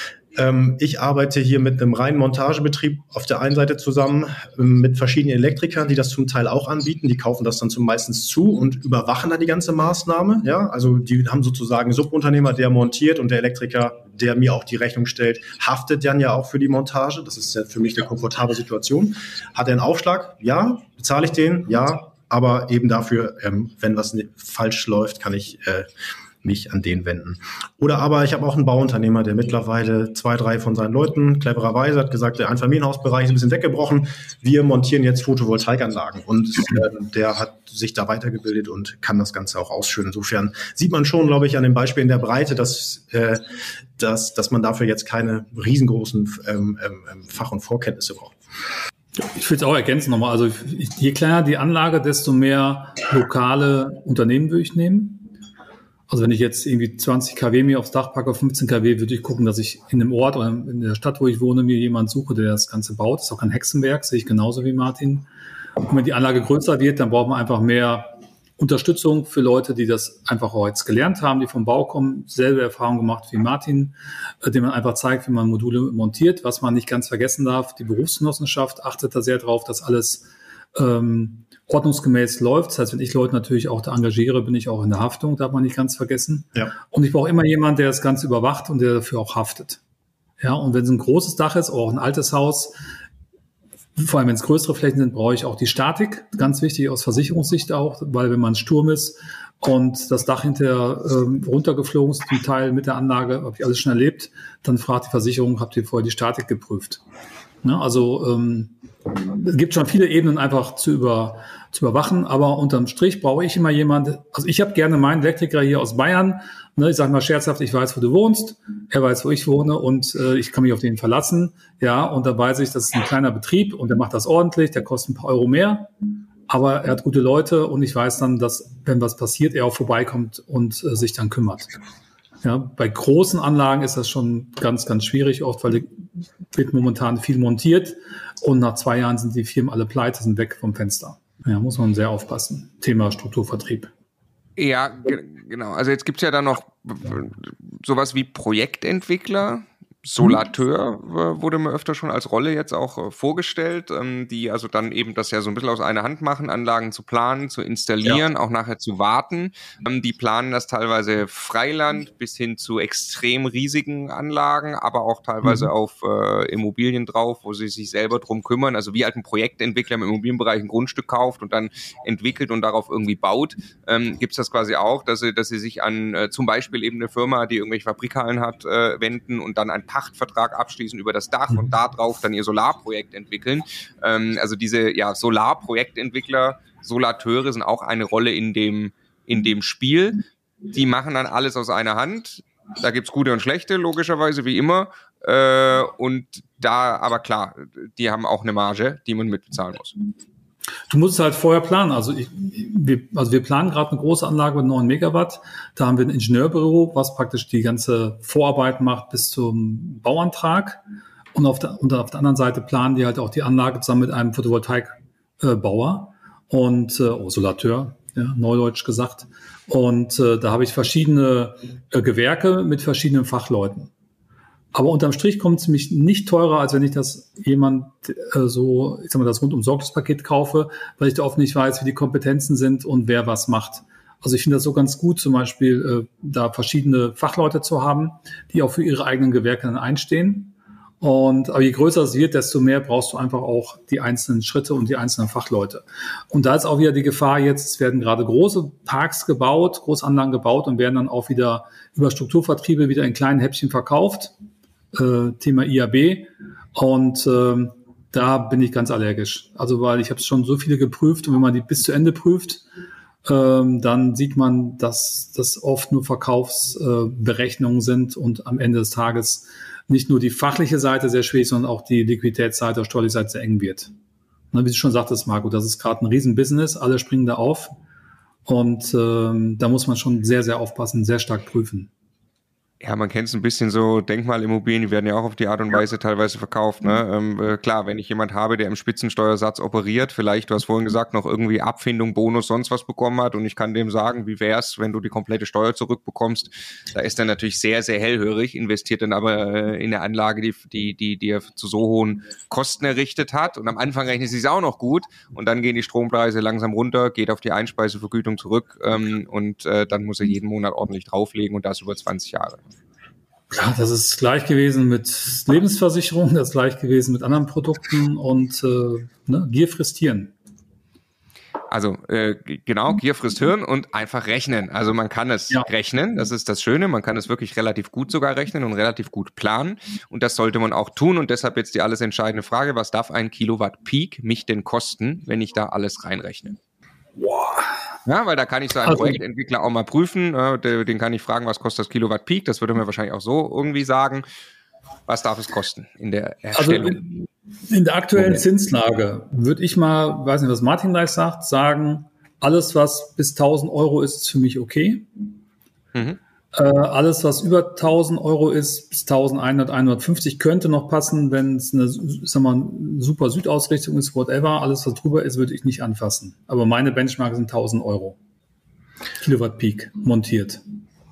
S3: Ich arbeite hier mit einem reinen Montagebetrieb auf der einen Seite zusammen mit verschiedenen Elektrikern, die das zum Teil auch anbieten. Die kaufen das dann zum meistens zu und überwachen dann die ganze Maßnahme. Ja, also die haben sozusagen einen Subunternehmer, der montiert und der Elektriker, der mir auch die Rechnung stellt, haftet dann ja auch für die Montage. Das ist ja für mich eine komfortable Situation. Hat er einen Aufschlag? Ja. Bezahle ich den? Ja. Aber eben dafür, ähm, wenn was falsch läuft, kann ich äh, mich an den wenden. Oder aber ich habe auch einen Bauunternehmer, der mittlerweile zwei, drei von seinen Leuten clevererweise hat gesagt, der Einfamilienhausbereich ist ein bisschen weggebrochen, wir montieren jetzt Photovoltaikanlagen und äh, der hat sich da weitergebildet und kann das Ganze auch ausführen. Insofern sieht man schon, glaube ich, an dem Beispiel in der Breite, dass, äh, dass, dass man dafür jetzt keine riesengroßen ähm, ähm, Fach- und Vorkenntnisse braucht.
S4: Ich will es auch ergänzen nochmal. Also je kleiner die Anlage, desto mehr lokale Unternehmen würde ich nehmen. Also wenn ich jetzt irgendwie zwanzig Kilowatt mir aufs Dach packe, fünfzehn Kilowatt, würde ich gucken, dass ich in dem Ort oder in der Stadt, wo ich wohne, mir jemanden suche, der das Ganze baut. Das ist auch kein Hexenwerk, sehe ich genauso wie Martin. Und wenn die Anlage größer wird, dann braucht man einfach mehr Unterstützung für Leute, die das einfach auch jetzt gelernt haben, die vom Bau kommen, selbe Erfahrung gemacht wie Martin, äh, dem man einfach zeigt, wie man Module montiert. Was man nicht ganz vergessen darf, die Berufsgenossenschaft achtet da sehr drauf, dass alles ähm, ordnungsgemäß läuft. Das heißt, wenn ich Leute natürlich auch da engagiere, bin ich auch in der Haftung, darf man nicht ganz vergessen. Ja. Und ich brauche immer jemanden, der das Ganze überwacht und der dafür auch haftet. Ja, und wenn es ein großes Dach ist, auch ein altes Haus, vor allem wenn es größere Flächen sind, brauche ich auch die Statik. Ganz wichtig aus Versicherungssicht auch, weil wenn man Sturm ist und das Dach hinterher ähm, runtergeflogen ist, zum Teil mit der Anlage, habe ich alles schon erlebt, dann fragt die Versicherung, habt ihr vorher die Statik geprüft? Ja, also ähm, es gibt schon viele Ebenen einfach zu, über, zu überwachen, aber unterm Strich brauche ich immer jemanden, also ich habe gerne meinen Elektriker hier aus Bayern, ne, ich sage mal scherzhaft, ich weiß, wo du wohnst, er weiß, wo ich wohne und äh, ich kann mich auf den verlassen, ja, und da weiß ich, das ist ein kleiner Betrieb und der macht das ordentlich, der kostet ein paar Euro mehr, aber er hat gute Leute und ich weiß dann, dass, wenn was passiert, er auch vorbeikommt und äh, sich dann kümmert. Ja, bei großen Anlagen ist das schon ganz, ganz schwierig, oft, weil wird momentan viel montiert und nach zwei Jahren sind die Firmen alle pleite, sind weg vom Fenster. Ja, muss man sehr aufpassen. Thema Strukturvertrieb.
S1: Ja, ge- genau. Also jetzt gibt's ja dann noch sowas wie Projektentwickler. Solateur äh, wurde mir öfter schon als Rolle jetzt auch äh, vorgestellt, ähm, die also dann eben das ja so ein bisschen aus einer Hand machen, Anlagen zu planen, zu installieren, ja. auch nachher zu warten. Ähm, die planen das teilweise Freiland bis hin zu extrem riesigen Anlagen, aber auch teilweise mhm. auf äh, Immobilien drauf, wo sie sich selber drum kümmern. Also wie halt ein Projektentwickler im Immobilienbereich ein Grundstück kauft und dann entwickelt und darauf irgendwie baut, ähm, gibt's das quasi auch, dass sie, dass sie sich an äh, zum Beispiel eben eine Firma, die irgendwelche Fabrikhallen hat, äh, wenden und dann ein Pachtvertrag abschließen über das Dach und da drauf dann ihr Solarprojekt entwickeln. Ähm, also diese ja, Solarprojektentwickler, Solateure sind auch eine Rolle in dem, in dem Spiel. Die machen dann alles aus einer Hand. Da gibt's gute und schlechte, logischerweise, wie immer. Äh, und da, aber klar, die haben auch eine Marge, die man mitbezahlen muss.
S4: Du musst es halt vorher planen. Also, ich, wir, also wir planen gerade eine große Anlage mit neun Megawatt. Da haben wir ein Ingenieurbüro, was praktisch die ganze Vorarbeit macht bis zum Bauantrag. Und auf der, und auf der anderen Seite planen die halt auch die Anlage zusammen mit einem Photovoltaikbauer und äh, oh, Solateur, ja, neudeutsch gesagt. Und äh, da habe ich verschiedene äh, Gewerke mit verschiedenen Fachleuten. Aber unterm Strich kommt es mich nicht teurer, als wenn ich das jemand äh, so, ich sag mal, das Rundum-Sorglos-Paket kaufe, weil ich da oft nicht weiß, wie die Kompetenzen sind und wer was macht. Also ich finde das so ganz gut, zum Beispiel äh, da verschiedene Fachleute zu haben, die auch für ihre eigenen Gewerke dann einstehen. Und aber je größer es wird, desto mehr brauchst du einfach auch die einzelnen Schritte und die einzelnen Fachleute. Und da ist auch wieder die Gefahr jetzt, es werden gerade große Parks gebaut, Großanlagen gebaut und werden dann auch wieder über Strukturvertriebe wieder in kleinen Häppchen verkauft. Äh, Thema I A B und äh, da bin ich ganz allergisch. Also weil ich habe schon so viele geprüft und wenn man die bis zu Ende prüft, äh, dann sieht man, dass das oft nur Verkaufsberechnungen äh, sind und am Ende des Tages nicht nur die fachliche Seite sehr schwierig, sondern auch die Liquiditätsseite, steuerliche Seite sehr eng wird. Na, wie du schon sagtest, Marco, das ist gerade ein Riesenbusiness, alle springen da auf und äh, da muss man schon sehr, sehr aufpassen, sehr stark prüfen.
S1: Ja, man kennt es ein bisschen so, Denkmalimmobilien, die werden ja auch auf die Art und Weise teilweise verkauft. Ne? Ähm, äh, klar, wenn ich jemand habe, der im Spitzensteuersatz operiert, vielleicht, du hast vorhin gesagt, noch irgendwie Abfindung, Bonus, sonst was bekommen hat und ich kann dem sagen, wie wär's, wenn du die komplette Steuer zurückbekommst, da ist er natürlich sehr, sehr hellhörig, investiert dann aber äh, in eine Anlage, die, die, die, die er zu so hohen Kosten errichtet hat und am Anfang rechnet sie es auch noch gut und dann gehen die Strompreise langsam runter, geht auf die Einspeisevergütung zurück ähm, und äh, dann muss er jeden Monat ordentlich drauflegen und das über zwanzig Jahre.
S4: Ja, das ist gleich gewesen mit Lebensversicherung, das ist gleich gewesen mit anderen Produkten und äh, ne, Gier frisst Hirn.
S1: Also äh, genau, Gier frisst Hirn und einfach rechnen. Also man kann es ja. rechnen, das ist das Schöne, man kann es wirklich relativ gut sogar rechnen und relativ gut planen und das sollte man auch tun und deshalb jetzt die alles entscheidende Frage, was darf ein Kilowatt Peak mich denn kosten, wenn ich da alles reinrechne?
S4: Wow.
S1: Ja, weil da kann ich so einen also, Projektentwickler auch mal prüfen, äh, den kann ich fragen, was kostet das Kilowatt Peak, das würde mir wahrscheinlich auch so irgendwie sagen, was darf es kosten in der Erstellung?
S4: Also in, in der aktuellen Moment. Zinslage würde ich mal, weiß nicht, was Martin gleich sagt, sagen, alles was bis tausend Euro ist, ist für mich okay. Mhm. Äh, alles, was über tausend Euro ist, bis eintausendeinhundert, einhundertfünfzig könnte noch passen, wenn es eine, sag mal, super Südausrichtung ist, whatever. Alles, was drüber ist, würde ich nicht anfassen. Aber meine Benchmark sind tausend Euro. Kilowatt Peak montiert.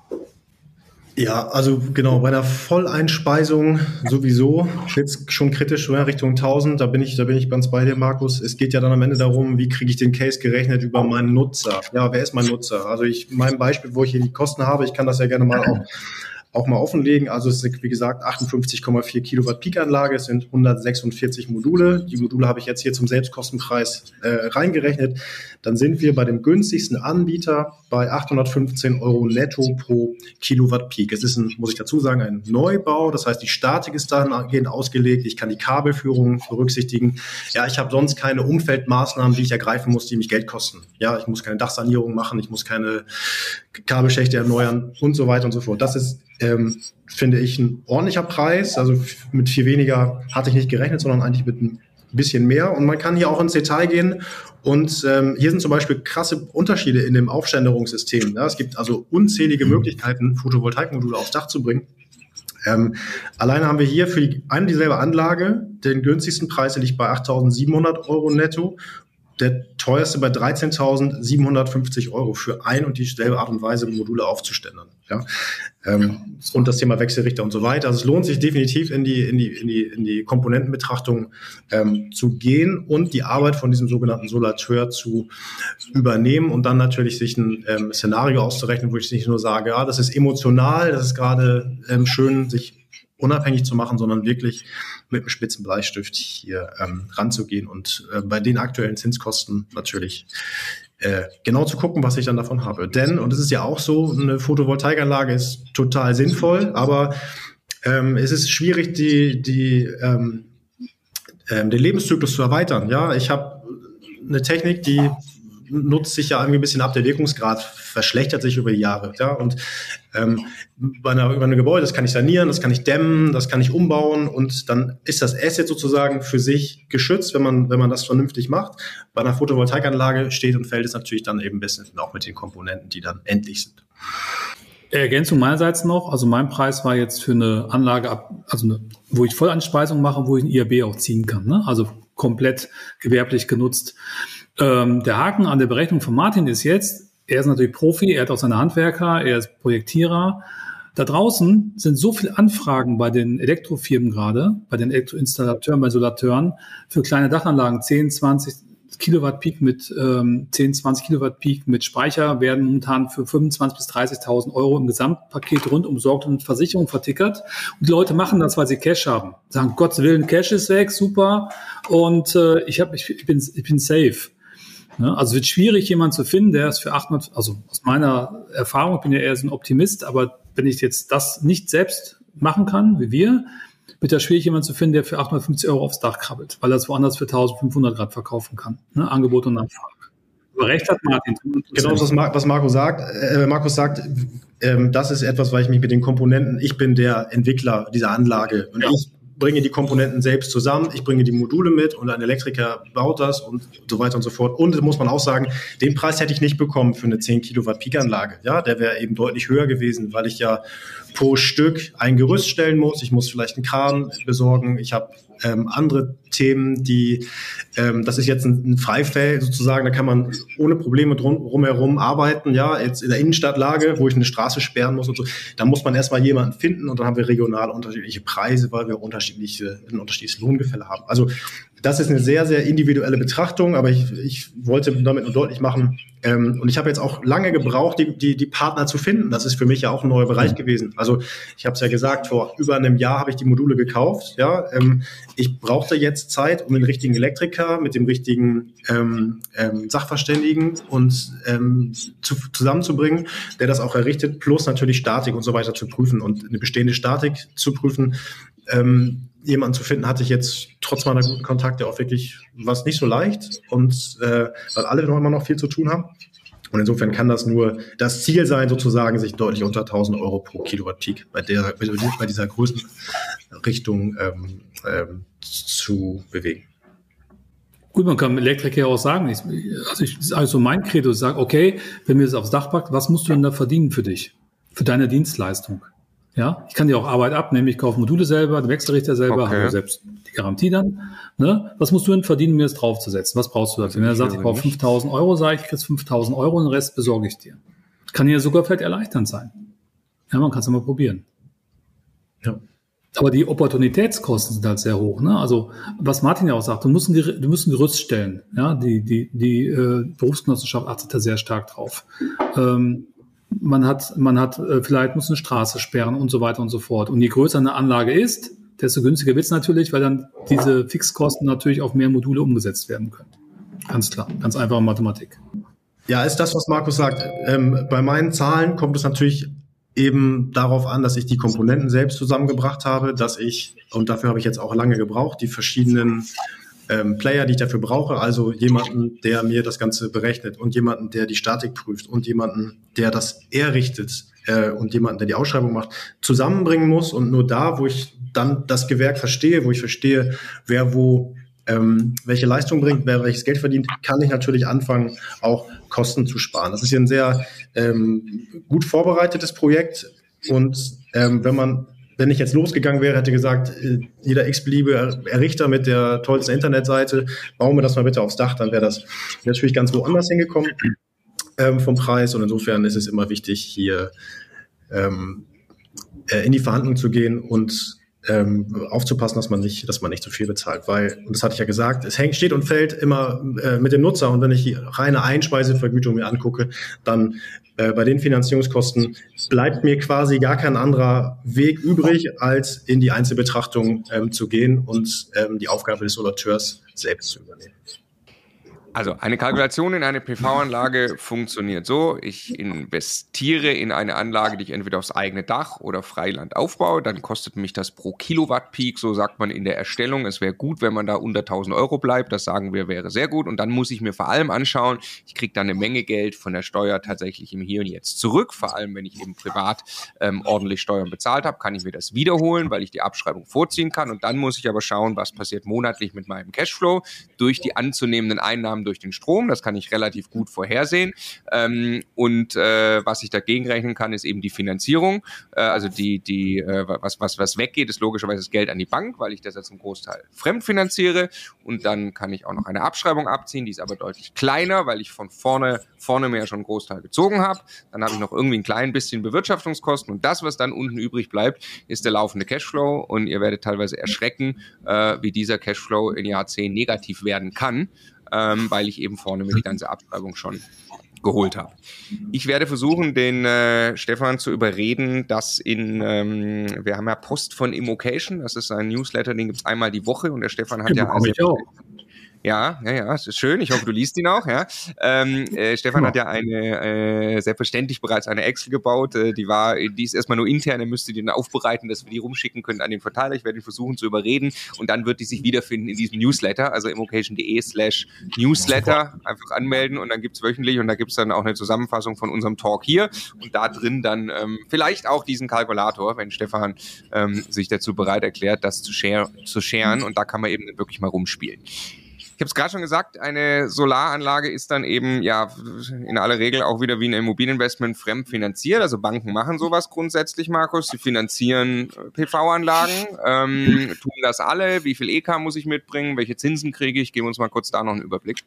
S3: Ja, also genau, bei der Volleinspeisung sowieso jetzt schon kritisch ja, Richtung tausend, da bin ich, da bin ich ganz bei dir, Markus. Es geht ja dann am Ende darum, wie kriege ich den Case gerechnet über meinen Nutzer. Ja, wer ist mein Nutzer? Also ich, mein Beispiel, wo ich hier die Kosten habe, ich kann das ja gerne mal auch auch mal offenlegen. Also es ist, wie gesagt, achtundfünfzig Komma vier Kilowatt Peak-Anlage, es sind hundertsechsundvierzig Module. Die Module habe ich jetzt hier zum Selbstkostenpreis äh, reingerechnet. Dann sind wir bei dem günstigsten Anbieter bei achthundertfünfzehn Euro netto pro Kilowatt Peak. Es ist, ein, muss ich dazu sagen, ein Neubau. Das heißt, die Statik ist dahingehend ausgelegt. Ich kann die Kabelführung berücksichtigen. Ja, ich habe sonst keine Umfeldmaßnahmen, die ich ergreifen muss, die mich Geld kosten. Ja, ich muss keine Dachsanierung machen, ich muss keine Kabelschächte erneuern und so weiter und so fort. Das ist, ähm, finde ich, ein ordentlicher Preis. Also mit viel weniger hatte ich nicht gerechnet, sondern eigentlich mit ein bisschen mehr. Und man kann hier auch ins Detail gehen. Und ähm, hier sind zum Beispiel krasse Unterschiede in dem Aufständerungssystem. Ja, es gibt also unzählige Möglichkeiten, Photovoltaikmodule aufs Dach zu bringen. Ähm, alleine haben wir hier für die, eine dieselbe Anlage den günstigsten Preis, der liegt bei achttausendsiebenhundert Euro netto. Der teuerste bei dreizehntausendsiebenhundertfünfzig Euro für ein und dieselbe Art und Weise Module aufzuständern. Ja? Ähm, und das Thema Wechselrichter und so weiter. Also es lohnt sich definitiv in die, in die, in die, in die Komponentenbetrachtung ähm, zu gehen und die Arbeit von diesem sogenannten Solateur zu übernehmen und dann natürlich sich ein ähm, Szenario auszurechnen, wo ich nicht nur sage, ja, das ist emotional, das ist gerade ähm, schön, sich unabhängig zu machen, sondern wirklich mit einem spitzen Bleistift hier ähm, ranzugehen und äh, bei den aktuellen Zinskosten natürlich äh, genau zu gucken, was ich dann davon habe. Denn, und es ist ja auch so, eine Photovoltaikanlage ist total sinnvoll, aber ähm, es ist schwierig, die, die, ähm, ähm, den Lebenszyklus zu erweitern. Ja, ich habe eine Technik, die nutzt sich ja irgendwie ein bisschen ab, der Wirkungsgrad verschlechtert sich über die Jahre. Ja? Und ähm, bei, einer, bei einem Gebäude, das kann ich sanieren, das kann ich dämmen, das kann ich umbauen und dann ist das Asset sozusagen für sich geschützt, wenn man, wenn man das vernünftig macht. Bei einer Photovoltaikanlage steht und fällt es natürlich dann eben ein bisschen auch mit den Komponenten, die dann endlich sind.
S4: Ergänzung meinerseits noch, also mein Preis war jetzt für eine Anlage, ab, also eine, wo ich Volleinspeisung mache, wo ich ein I A B auch ziehen kann, ne? Also komplett gewerblich genutzt. Ähm, der Haken an der Berechnung von Martin ist jetzt, er ist natürlich Profi, er hat auch seine Handwerker, er ist Projektierer. Da draußen sind so viele Anfragen bei den Elektrofirmen gerade, bei den Elektroinstallateuren, bei Solateuren für kleine Dachanlagen, zehn, zwanzig Kilowatt Peak mit ähm, zehn, zwanzig Kilowatt Peak mit Speicher werden momentan für fünfundzwanzigtausend bis dreißigtausend Euro im Gesamtpaket rundum sorgt und mit Versicherung vertickert. Und die Leute machen das, weil sie Cash haben. Sagen, Gottes Willen, Cash ist weg, super. Und äh, ich, hab, ich, ich, bin, ich bin safe. Ne? Also es wird schwierig, jemanden zu finden, der es für achthundert, also aus meiner Erfahrung, ich bin ja eher so ein Optimist, aber wenn ich jetzt das nicht selbst machen kann, wie wir, wird ja schwierig, jemanden zu finden, der für achthundertfünfzig Euro aufs Dach krabbelt, weil er es woanders für eintausendfünfhundert Grad verkaufen kann. Ne? Angebot und Nachfrage. Aber recht hat Martin.
S3: Genau, was, was Marco sagt, äh, Markus sagt, ähm, das ist etwas, weil ich mich mit den Komponenten, ich bin der Entwickler dieser Anlage und ja. ich bringe die Komponenten selbst zusammen, ich bringe die Module mit und ein Elektriker baut das und so weiter und so fort. Und muss man auch sagen, den Preis hätte ich nicht bekommen für eine zehn Kilowatt Peak-Anlage. Ja, der wäre eben deutlich höher gewesen, weil ich ja pro Stück ein Gerüst stellen muss. Ich muss vielleicht einen Kran besorgen. Ich habe ähm, andere Themen, die, ähm, das ist jetzt ein, ein Freifeld sozusagen, da kann man ohne Probleme drum, rumherum arbeiten. Ja, jetzt in der Innenstadtlage, wo ich eine Straße sperren muss und so, da muss man erstmal jemanden finden und dann haben wir regional unterschiedliche Preise, weil wir unterschiedliche, ein unterschiedliches Lohngefälle haben. Also das ist eine sehr, sehr individuelle Betrachtung, aber ich, ich wollte damit nur deutlich machen, ähm, und ich habe jetzt auch lange gebraucht, die, die, die Partner zu finden. Das ist für mich ja auch ein neuer Bereich gewesen. Also ich habe es ja gesagt, vor über einem Jahr habe ich die Module gekauft. Ja, ähm, ich brauchte jetzt Zeit, um den richtigen Elektriker mit dem richtigen ähm, ähm, Sachverständigen und ähm, zu, zusammenzubringen, der das auch errichtet, plus natürlich Statik und so weiter zu prüfen und eine bestehende Statik zu prüfen. Ähm, jemanden zu finden, hatte ich jetzt trotz meiner guten Kontakte auch wirklich, was nicht so leicht und äh, weil alle noch immer noch viel zu tun haben. Und insofern kann das nur das Ziel sein, sozusagen, sich deutlich unter tausend Euro pro Kilowatt Peak bei der, bei dieser Größenrichtung ähm, ähm, zu bewegen.
S4: Gut, man kann Elektriker auch sagen, ich, also ich, also mein Credo sagt, okay, wenn mir das aufs Dach packt, was musst du denn da verdienen für dich? für deine Dienstleistung. Ja, ich kann dir auch Arbeit abnehmen, ich kaufe Module selber, den Wechselrichter selber,
S1: okay.
S4: habe selbst die Garantie dann. Ne? Was musst du denn verdienen, mir das draufzusetzen? Was brauchst du dafür? Wenn er sagt, ich brauche fünftausend Euro, sage ich, ich kriegst fünftausend Euro und den Rest besorge ich dir. Kann ja sogar vielleicht erleichternd sein. Ja, man kann es ja mal probieren. Ja. Aber die Opportunitätskosten sind halt sehr hoch. Ne? Also was Martin ja auch sagt, du musst ein, Ger- du musst ein Gerüst stellen. Ja? Die, die, die äh, Berufsgenossenschaft achtet da sehr stark drauf. Ähm, Man hat, man hat, äh, vielleicht muss eine Straße sperren und so weiter und so fort. Und je größer eine Anlage ist, desto günstiger wird es natürlich, weil dann diese Fixkosten natürlich auf mehr Module umgesetzt werden können. Ganz klar, ganz einfache Mathematik.
S3: Ja, ist das, was Markus sagt. Ähm, bei meinen Zahlen kommt es natürlich eben darauf an, dass ich die Komponenten selbst zusammengebracht habe, dass ich, und dafür habe ich jetzt auch lange gebraucht, die verschiedenen ähm, Player, die ich dafür brauche, also jemanden, der mir das Ganze berechnet und jemanden, der die Statik prüft und jemanden, der das errichtet äh, und jemanden, der die Ausschreibung macht, zusammenbringen muss. Und nur da, wo ich dann das Gewerk verstehe, wo ich verstehe, wer wo ähm, welche Leistung bringt, wer welches Geld verdient, kann ich natürlich anfangen, auch Kosten zu sparen. Das ist hier ein sehr ähm, gut vorbereitetes Projekt und ähm, wenn man Wenn ich jetzt losgegangen wäre, hätte gesagt, jeder x-beliebige Errichter mit der tollsten Internetseite, bauen wir das mal bitte aufs Dach, dann wäre das natürlich ganz woanders hingekommen ähm, vom Preis. Und insofern ist es immer wichtig, hier ähm, äh, in die Verhandlung zu gehen und ähm, aufzupassen, dass man nicht, dass man nicht zu viel bezahlt. Weil, und das hatte ich ja gesagt, es hängt, steht und fällt immer äh, mit dem Nutzer. Und wenn ich die reine Einspeisevergütung mir angucke, dann äh, bei den Finanzierungskosten bleibt mir quasi gar kein anderer Weg übrig, als in die Einzelbetrachtung ähm, zu gehen und ähm, die Aufgabe des Solateurs selbst zu übernehmen.
S1: Also eine Kalkulation in eine P V-Anlage funktioniert so: Ich investiere in eine Anlage, die ich entweder aufs eigene Dach oder Freiland aufbaue. Dann kostet mich das pro Kilowatt-Peak, so sagt man in der Erstellung. Es wäre gut, wenn man da unter tausend Euro bleibt. Das sagen wir, wäre sehr gut. Und dann muss ich mir vor allem anschauen, ich kriege dann eine Menge Geld von der Steuer tatsächlich im Hier und Jetzt zurück. Vor allem, wenn ich eben privat ähm, ordentlich Steuern bezahlt habe, kann ich mir das wiederholen, weil ich die Abschreibung vorziehen kann. Und dann muss ich aber schauen, was passiert monatlich mit meinem Cashflow durch die anzunehmenden Einnahmen durch den Strom. Das kann ich relativ gut vorhersehen. Ähm, und äh, was ich dagegen rechnen kann, ist eben die Finanzierung. Äh, also die, die, äh, was, was, was weggeht, ist logischerweise das Geld an die Bank, weil ich das jetzt zum Großteil fremdfinanziere. Und dann kann ich auch noch eine Abschreibung abziehen, die ist aber deutlich kleiner, weil ich von vorne, vorne mir ja schon einen Großteil gezogen habe. Dann habe ich noch irgendwie ein klein bisschen Bewirtschaftungskosten und das, was dann unten übrig bleibt, ist der laufende Cashflow. Und ihr werdet teilweise erschrecken, äh, wie dieser Cashflow in Jahr zehn negativ werden kann. Ähm, weil ich eben vorne mir die ganze Abschreibung schon geholt habe. Ich werde versuchen, den äh, Stefan zu überreden, dass in, ähm, wir haben ja Post von Immocation, das ist ein Newsletter, den gibt es einmal die Woche und der Stefan hat
S4: ja,
S1: ja... Also,
S4: ich auch.
S1: Ja, ja, ja, es ist schön. Ich hoffe, du liest ihn auch. Ja, ähm, äh, Stefan genau. hat ja eine äh, selbstverständlich bereits eine Excel gebaut. Äh, die war, die ist erstmal nur intern. Er müsste die dann aufbereiten, dass wir die rumschicken können an den Verteiler. Ich werde ihn versuchen zu überreden und dann wird die sich wiederfinden in diesem Newsletter, also immocation.de slash Newsletter. Einfach anmelden und dann gibt's wöchentlich und da gibt's dann auch eine Zusammenfassung von unserem Talk hier und da drin dann ähm, vielleicht auch diesen Kalkulator, wenn Stefan ähm, sich dazu bereit erklärt, das zu share, zu sharen und da kann man eben wirklich mal rumspielen. Ich habe es gerade schon gesagt, eine Solaranlage ist dann eben ja in aller Regel auch wieder wie ein Immobilieninvestment fremdfinanziert. Also Banken machen sowas grundsätzlich, Markus. Sie finanzieren P V-Anlagen. Ähm, tun das alle? Wie viel E K muss ich mitbringen? Welche Zinsen kriege ich? Geben wir uns mal kurz da noch einen Überblick.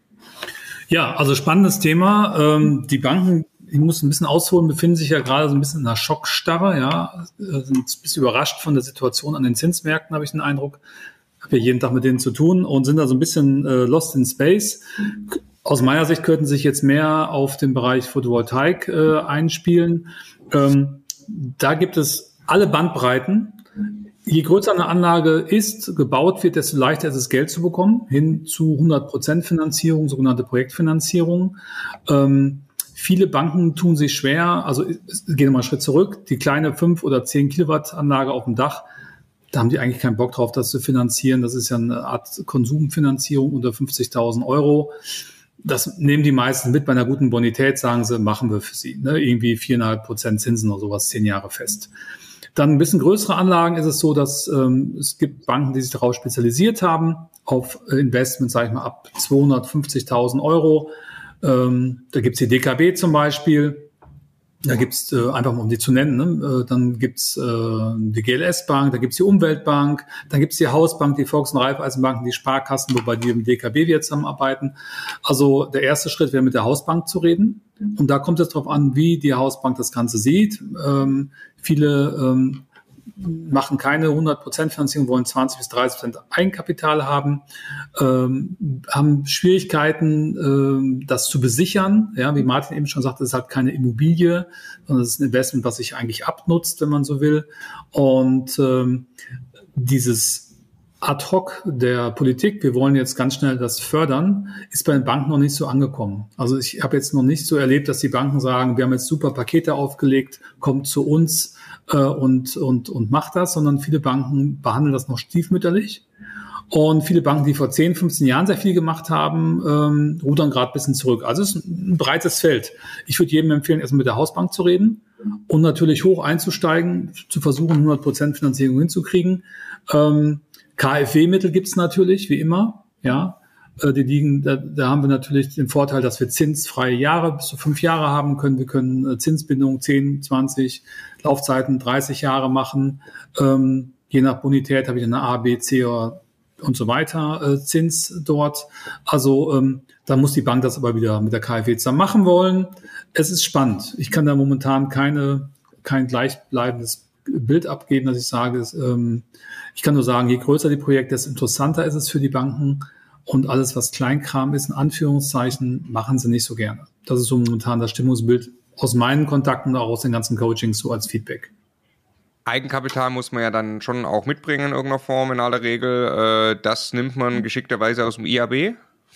S4: Ja, also spannendes Thema. Ähm, die Banken, ich muss ein bisschen ausholen, befinden sich ja gerade so ein bisschen in einer Schockstarre. Ja, sind ein bisschen überrascht von der Situation an den Zinsmärkten, habe ich den Eindruck. Ich habe ja jeden Tag mit denen zu tun und sind da so ein bisschen äh, lost in space. Aus meiner Sicht könnten sich jetzt mehr auf den Bereich Photovoltaik äh, einspielen. Ähm, da gibt es alle Bandbreiten. Je größer eine Anlage ist, gebaut wird, desto leichter ist es, Geld zu bekommen, hin zu hundert Prozent Finanzierung, sogenannte Projektfinanzierung. Ähm, viele Banken tun sich schwer, also gehen wir mal einen Schritt zurück, die kleine fünf oder zehn Kilowatt Anlage auf dem Dach, da haben die eigentlich keinen Bock drauf, das zu finanzieren. Das ist ja eine Art Konsumfinanzierung unter fünfzigtausend Euro. Das nehmen die meisten mit bei einer guten Bonität, sagen sie, machen wir für sie. Ne? Irgendwie viereinhalb Prozent Zinsen oder sowas, zehn Jahre fest. Dann ein bisschen größere Anlagen ist es so, dass ähm, es gibt Banken, die sich darauf spezialisiert haben, auf Investments, sage ich mal, ab zweihundertfünfzigtausend Euro. Ähm, da gibt's die D K B zum Beispiel. Da gibt's äh, einfach mal, um die zu nennen, ne? äh, dann gibt's äh, die G L S-Bank, da gibt's die Umweltbank, dann gibt's die Hausbank, die Volks- und Raiffeisenbanken, die Sparkassen, wobei die im D K B wir zusammenarbeiten. Also der erste Schritt wäre, mit der Hausbank zu reden. Und da kommt es darauf an, wie die Hausbank das Ganze sieht. Ähm, viele ähm, machen keine hundert Prozent Finanzierung, wollen zwanzig bis dreißig Prozent Eigenkapital haben, ähm, haben Schwierigkeiten, ähm, das zu besichern. Ja, wie Martin eben schon sagte, es ist halt keine Immobilie, sondern es ist ein Investment, was sich eigentlich abnutzt, wenn man so will. Und ähm, dieses Ad-hoc der Politik, wir wollen jetzt ganz schnell das fördern, ist bei den Banken noch nicht so angekommen. Also ich habe jetzt noch nicht so erlebt, dass die Banken sagen, wir haben jetzt super Pakete aufgelegt, kommt zu uns äh, und, und, und macht das, sondern viele Banken behandeln das noch stiefmütterlich. Und viele Banken, die vor zehn, fünfzehn Jahren sehr viel gemacht haben, ähm, rudern gerade ein bisschen zurück. Also es ist ein breites Feld. Ich würde jedem empfehlen, erstmal mit der Hausbank zu reden und natürlich hoch einzusteigen, zu versuchen, hundert Prozent Finanzierung hinzukriegen. Ähm, K f W-Mittel gibt's natürlich, wie immer, ja. Äh, die liegen, da, da haben wir natürlich den Vorteil, dass wir zinsfreie Jahre, bis zu fünf Jahre haben können. Wir können äh, Zinsbindung zehn, zwanzig, Laufzeiten dreißig Jahre machen. Ähm, je nach Bonität habe ich eine A, B, C oder und so weiter, äh, Zins dort. Also ähm, da muss die Bank das aber wieder mit der K f W zusammen machen wollen. Es ist spannend. Ich kann da momentan keine, kein gleichbleibendes Bild abgeben, dass ich sage, es, ähm, ich kann nur sagen, je größer die Projekte, desto interessanter ist es für die Banken und alles, was Kleinkram ist, in Anführungszeichen, machen sie nicht so gerne. Das ist so momentan das Stimmungsbild aus meinen Kontakten und auch aus den ganzen Coachings so als Feedback.
S1: Eigenkapital muss man ja dann schon auch mitbringen in irgendeiner Form in aller Regel. Das nimmt man geschickterweise aus dem I A B?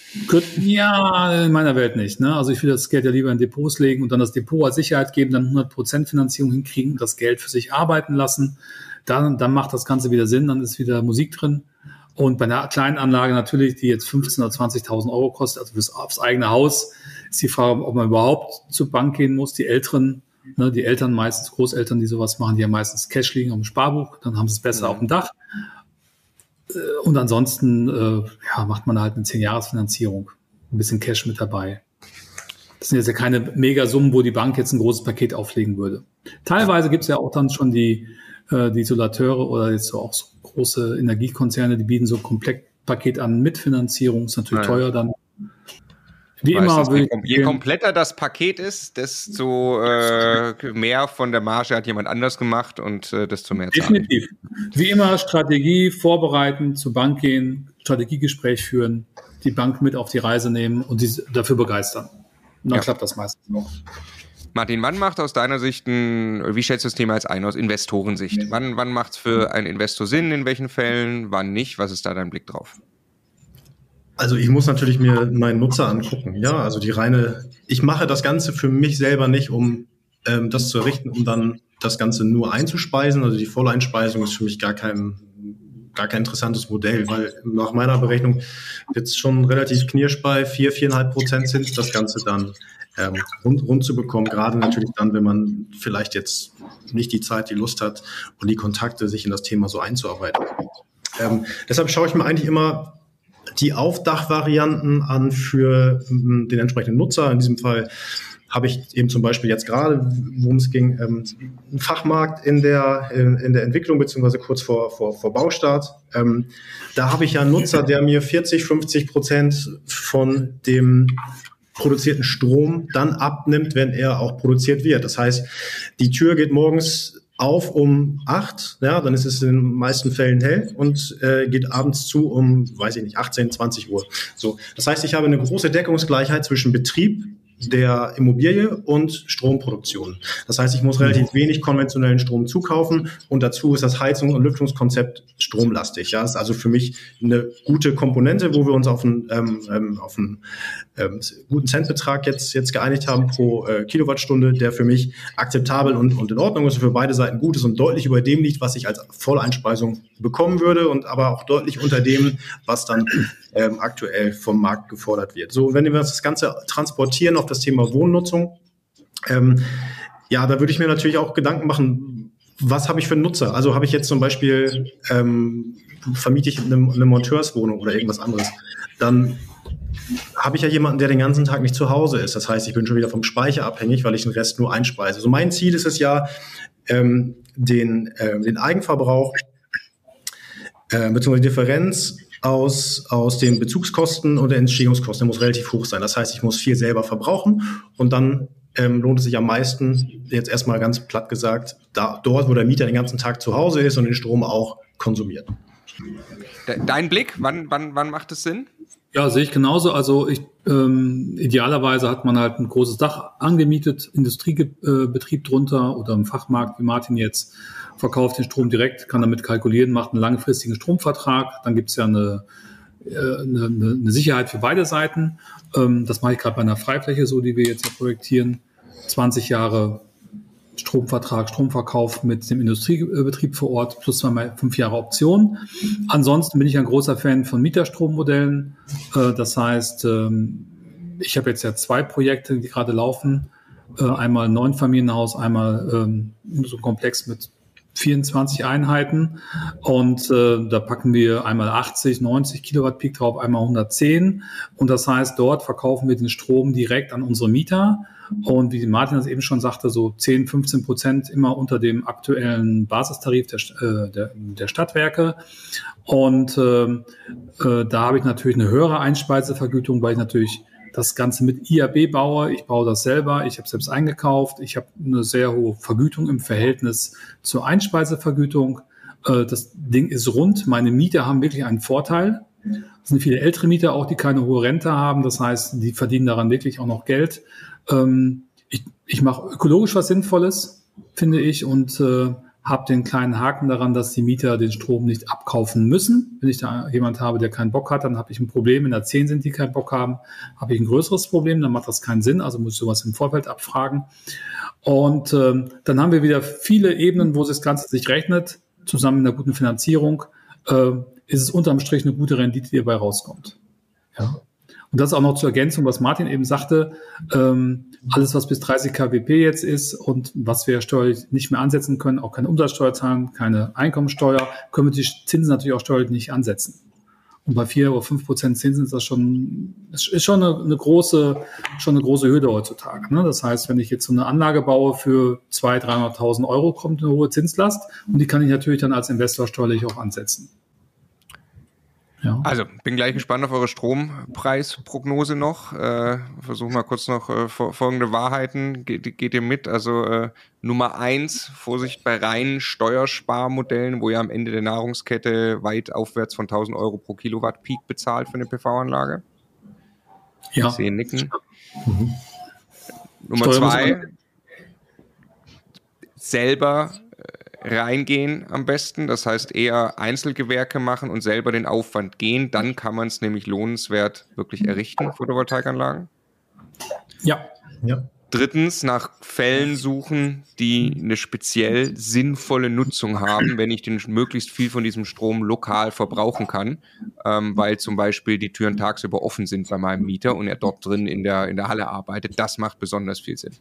S4: Ja, in meiner Welt nicht. Ne? Also ich will das Geld ja lieber in Depots legen und dann das Depot als Sicherheit geben, dann hundert Prozent Finanzierung hinkriegen und das Geld für sich arbeiten lassen. Dann, dann macht das Ganze wieder Sinn, dann ist wieder Musik drin. Und bei einer kleinen Anlage natürlich, die jetzt fünfzehntausend oder zwanzigtausend Euro kostet, also fürs, aufs eigene Haus, ist die Frage, ob man überhaupt zur Bank gehen muss. Die Älteren, ne, die Eltern meistens, Großeltern, die sowas machen, die haben meistens Cash liegen auf dem Sparbuch, dann haben sie es besser mhm. auf dem Dach. Und ansonsten äh, ja, macht man halt eine zehn-Jahres-Finanzierung. Ein bisschen Cash mit dabei. Das sind jetzt ja keine Megasummen, wo die Bank jetzt ein großes Paket auflegen würde. Teilweise gibt es ja auch dann schon die, äh, die Isolateure oder jetzt so auch so große Energiekonzerne, die bieten so ein Komplettpaket an mit Finanzierung. Ist natürlich ja. teuer dann. Wie
S1: weißt,
S4: immer.
S1: Je, je kompletter das Paket ist, desto äh, mehr von der Marge hat jemand anders gemacht und äh, desto mehr zahlen.
S4: Definitiv. Wie immer Strategie vorbereiten, zur Bank gehen, Strategiegespräch führen, die Bank mit auf die Reise nehmen und sie dafür begeistern. Und dann ja. klappt das meistens noch.
S1: Martin, wann macht aus deiner Sicht ein, wie schätzt du das Thema jetzt ein, aus Investorensicht? Ja. Wann, wann macht es für einen Investor Sinn, in welchen Fällen, wann nicht? Was ist da dein Blick drauf?
S3: Also ich muss natürlich mir meinen Nutzer angucken. Ja, also die reine, ich mache das Ganze für mich selber nicht, um ähm, das zu errichten, um dann das Ganze nur einzuspeisen. Also die Volleinspeisung ist für mich gar kein, gar kein interessantes Modell, weil nach meiner Berechnung wird es schon relativ knirsch bei vier, viereinhalb Prozent Zins, das Ganze dann ähm, rund, rund zu bekommen. Gerade natürlich dann, wenn man vielleicht jetzt nicht die Zeit, die Lust hat und die Kontakte, sich in das Thema so einzuarbeiten. Ähm, deshalb schaue ich mir eigentlich immer die Aufdachvarianten an für ähm, den entsprechenden Nutzer. In diesem Fall habe ich eben zum Beispiel jetzt gerade, worum es ging, ähm, einen Fachmarkt in der, in, in der Entwicklung beziehungsweise kurz vor, vor, vor Baustart. Ähm, da habe ich ja einen Nutzer, der mir vierzig, fünfzig Prozent von dem produzierten Strom dann abnimmt, wenn er auch produziert wird. Das heißt, die Tür geht morgens auf um acht, ja, dann ist es in den meisten Fällen hell und äh, geht abends zu um, weiß ich nicht, achtzehn, zwanzig Uhr. So, das heißt, ich habe eine große Deckungsgleichheit zwischen Betrieb der Immobilie und Stromproduktion. Das heißt, ich muss relativ wenig konventionellen Strom zukaufen und dazu ist das Heizungs- und Lüftungskonzept stromlastig. Ja, das ist also für mich eine gute Komponente, wo wir uns auf einen, ähm, auf einen ähm, guten Centbetrag jetzt, jetzt geeinigt haben pro äh, Kilowattstunde, der für mich akzeptabel und, und in Ordnung ist, für beide Seiten gut ist und deutlich über dem liegt, was ich als Volleinspeisung bekommen würde und aber auch deutlich unter dem, was dann ähm, aktuell vom Markt gefordert wird. So, wenn wir das Ganze transportieren auf das Thema Wohnnutzung, ähm, ja, da würde ich mir natürlich auch Gedanken machen, was habe ich für einen Nutzer? Also habe ich jetzt zum Beispiel, ähm, vermiete ich eine, eine Monteurswohnung oder irgendwas anderes, dann habe ich ja jemanden, der den ganzen Tag nicht zu Hause ist. Das heißt, ich bin schon wieder vom Speicher abhängig, weil ich den Rest nur einspeise. Also mein Ziel ist es ja, ähm, den, äh, den Eigenverbrauch äh, bzw. die Differenz aus, aus den Bezugskosten und der Entstehungskosten, der muss relativ hoch sein. Das heißt, ich muss viel selber verbrauchen und dann ähm, lohnt es sich am meisten, jetzt erstmal ganz platt gesagt, da, dort, wo der Mieter den ganzen Tag zu Hause ist und den Strom auch konsumiert.
S1: Dein Blick, wann, wann, wann macht es Sinn?
S4: Ja, sehe ich genauso. Also ich, ähm, idealerweise hat man halt ein großes Dach angemietet, Industriebetrieb drunter oder im Fachmarkt wie Martin jetzt, verkauft den Strom direkt, kann damit kalkulieren, macht einen langfristigen Stromvertrag. Dann gibt es ja eine, äh, eine, eine Sicherheit für beide Seiten. Ähm, das mache ich gerade bei einer Freifläche so, die wir jetzt hier projektieren. zwanzig Jahre Stromvertrag, Stromverkauf mit dem Industriebetrieb vor Ort plus zweimal fünf Jahre Option. Ansonsten bin ich ein großer Fan von Mieterstrommodellen. Äh, das heißt, ähm, ich habe jetzt ja zwei Projekte, die gerade laufen. Äh, einmal ein Neunfamilienhaus, einmal ähm, so ein Komplex mit vierundzwanzig Einheiten und äh, da packen wir einmal achtzig, neunzig Kilowatt Peak drauf, einmal hundertzehn und das heißt, dort verkaufen wir den Strom direkt an unsere Mieter und wie Martin das eben schon sagte, so zehn, fünfzehn Prozent immer unter dem aktuellen Basistarif der, äh, der, der Stadtwerke und äh, äh, da habe ich natürlich eine höhere Einspeisevergütung, weil ich natürlich das Ganze mit I A B baue, ich baue das selber, ich habe selbst eingekauft, ich habe eine sehr hohe Vergütung im Verhältnis zur Einspeisevergütung. Das Ding ist rund, meine Mieter haben wirklich einen Vorteil. Es sind viele ältere Mieter auch, die keine hohe Rente haben, das heißt, die verdienen daran wirklich auch noch Geld. Ich, ich mache ökologisch was Sinnvolles, finde ich, und äh, habe den kleinen Haken daran, dass die Mieter den Strom nicht abkaufen müssen. Wenn ich da jemand habe, der keinen Bock hat, dann habe ich ein Problem. Wenn da zehn sind, die keinen Bock haben, habe ich ein größeres Problem. Dann macht das keinen Sinn. Also muss ich sowas im Vorfeld abfragen. Und ähm, dann haben wir wieder viele Ebenen, wo das Ganze sich rechnet. Zusammen mit einer guten Finanzierung äh, ist es unterm Strich eine gute Rendite, die dabei rauskommt. Ja. Und das auch noch zur Ergänzung, was Martin eben sagte, ähm, alles, was bis dreißig Kilowatt Peak jetzt ist und was wir steuerlich nicht mehr ansetzen können, auch keine Umsatzsteuer zahlen, keine Einkommensteuer, können wir die Zinsen natürlich auch steuerlich nicht ansetzen. Und bei vier oder fünf Prozent Zinsen ist das schon, ist schon eine, eine große, schon eine große Hürde heutzutage. Ne? Das heißt, wenn ich jetzt so eine Anlage baue für zweihunderttausend, dreihunderttausend Euro, kommt eine hohe Zinslast und die kann ich natürlich dann als Investor steuerlich auch ansetzen. Ja.
S1: Also, bin gleich gespannt auf eure Strompreisprognose noch. Äh, versuchen mal kurz noch äh, folgende Wahrheiten. Geht, geht ihr mit? Also äh, Nummer eins, Vorsicht bei reinen Steuersparmodellen, wo ihr am Ende der Nahrungskette weit aufwärts von tausend Euro pro Kilowatt Peak bezahlt für eine P V-Anlage.
S4: Ja.
S1: Ich sehe Nicken.
S4: Mhm.
S1: Nummer Steuer zwei, selber reingehen am besten, das heißt eher Einzelgewerke machen und selber den Aufwand gehen, dann kann man es nämlich lohnenswert wirklich errichten, Photovoltaikanlagen.
S4: Ja.
S3: Ja.
S1: Drittens, nach Fällen suchen, die eine speziell sinnvolle Nutzung haben, wenn ich den möglichst viel von diesem Strom lokal verbrauchen kann, ähm, weil zum Beispiel die Türen tagsüber offen sind bei meinem Mieter und er dort drin in der, in der Halle arbeitet. Das macht besonders viel Sinn.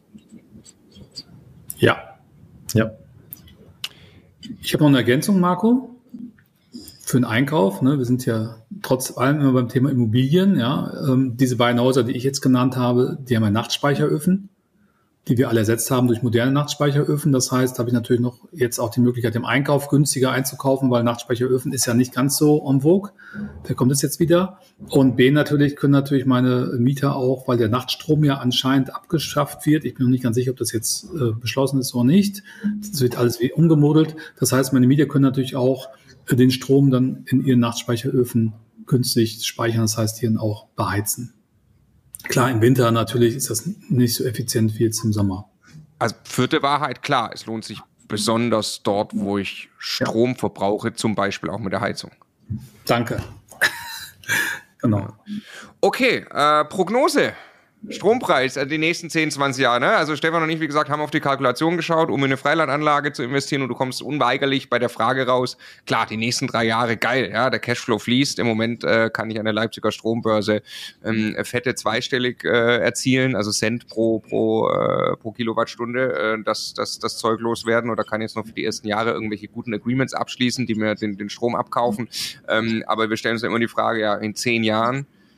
S4: Ja.
S3: Ja.
S4: Ich habe noch eine Ergänzung, Marco, für den Einkauf. Ne? Wir sind ja trotz allem immer beim Thema Immobilien. Ja? Ähm, diese beiden Häuser, die ich jetzt genannt habe, die haben ja Nachtspeicheröfen, die wir alle ersetzt haben durch moderne Nachtspeicheröfen. Das heißt, habe ich natürlich noch jetzt auch die Möglichkeit, im Einkauf günstiger einzukaufen, weil Nachtspeicheröfen ist ja nicht ganz so en vogue. Da kommt es jetzt wieder. Und B, natürlich können natürlich meine Mieter auch, weil der Nachtstrom ja anscheinend abgeschafft wird. Ich bin noch nicht ganz sicher, ob das jetzt äh, beschlossen ist oder nicht. Das wird alles wie umgemodelt. Das heißt, meine Mieter können natürlich auch äh, den Strom dann in ihren Nachtspeicheröfen günstig speichern. Das heißt, hier auch beheizen. Klar, im Winter natürlich ist das nicht so effizient wie jetzt im Sommer.
S1: Also vierte Wahrheit, klar, es lohnt sich besonders dort, wo ich Strom ja. verbrauche, zum Beispiel auch mit der Heizung.
S4: Danke. Genau.
S1: Okay, äh, Prognose. Strompreis äh, die nächsten zehn, zwanzig Jahre. Ne? Also Stefan und ich, wie gesagt, haben auf die Kalkulation geschaut, um in eine Freilandanlage zu investieren und du kommst unweigerlich bei der Frage raus, klar, die nächsten drei Jahre, geil, ja, der Cashflow fließt. Im Moment äh, kann ich an der Leipziger Strombörse ähm, fette zweistellig äh, erzielen, also Cent pro pro äh, pro Kilowattstunde, äh, das, das, das Zeug loswerden oder kann jetzt noch für die ersten Jahre irgendwelche guten Agreements abschließen, die mir den, den Strom abkaufen. Ähm, aber wir stellen uns immer die Frage, ja, in zehn Jahren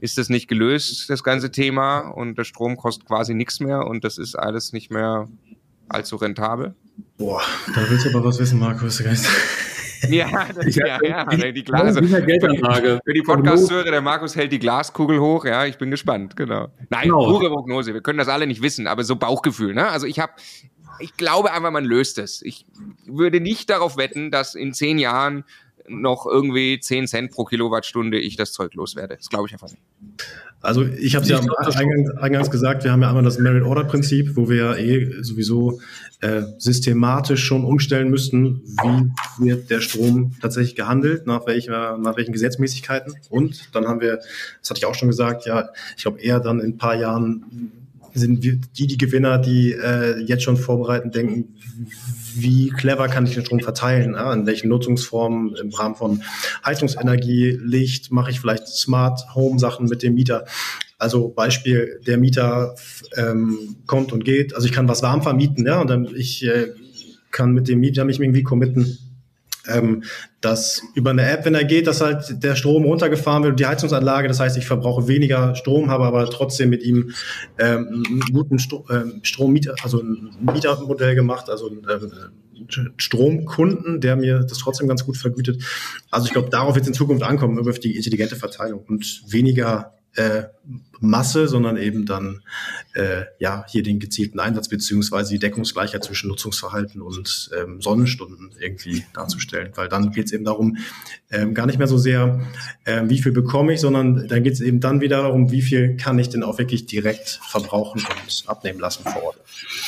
S1: ist das nicht gelöst, das ganze Thema, und der Strom kostet quasi nichts mehr und das ist alles nicht mehr allzu rentabel?
S3: Boah, da willst du aber was wissen, Markus.
S1: Ja, das, ja, ja, ja, die Glas,
S4: also, Geldanlage.
S1: Für die Podcast-Hörer, der Markus hält die Glaskugel hoch, ja, ich bin gespannt, genau. Nein, genau. Pure Prognose, wir können das alle nicht wissen, aber so Bauchgefühl, ne? Also ich habe, ich glaube einfach, man löst es. Ich würde nicht darauf wetten, dass in zehn Jahren noch irgendwie zehn Cent pro Kilowattstunde ich das Zeug loswerde. Das glaube ich einfach nicht.
S3: Also ich habe es ja eingangs, eingangs gesagt, wir haben ja einmal das Merit-Order-Prinzip, wo wir ja eh sowieso äh, systematisch schon umstellen müssten, wie wird der Strom tatsächlich gehandelt, nach, welcher, nach welchen Gesetzmäßigkeiten. Und dann haben wir, das hatte ich auch schon gesagt, ja, ich glaube eher dann in ein paar Jahren sind wir die, die Gewinner, die äh, jetzt schon vorbereiten, denken, wie clever kann ich den Strom verteilen, ja? In welchen Nutzungsformen, im Rahmen von Heizungsenergie, Licht, mache ich vielleicht Smart Home Sachen mit dem Mieter. Also Beispiel, der Mieter ähm, kommt und geht, also ich kann was warm vermieten, ja, und dann ich äh, kann mit dem Mieter mich irgendwie committen, ähm, dass über eine App, wenn er geht, dass halt der Strom runtergefahren wird und die Heizungsanlage, das heißt, ich verbrauche weniger Strom, habe aber trotzdem mit ihm ähm, einen guten Stro- ähm, Strommieter, also ein Mietermodell gemacht, also ein ähm, Stromkunden, der mir das trotzdem ganz gut vergütet. Also ich glaube, darauf wird es in Zukunft ankommen, über die intelligente Verteilung und weniger äh, Masse, sondern eben dann äh, ja hier den gezielten Einsatz beziehungsweise die Deckungsgleichheit zwischen Nutzungsverhalten und ähm, Sonnenstunden irgendwie darzustellen. Weil dann geht es eben darum, ähm, gar nicht mehr so sehr, ähm, wie viel bekomme ich, sondern dann geht es eben dann wieder darum, wie viel kann ich denn auch wirklich direkt verbrauchen und abnehmen lassen vor Ort.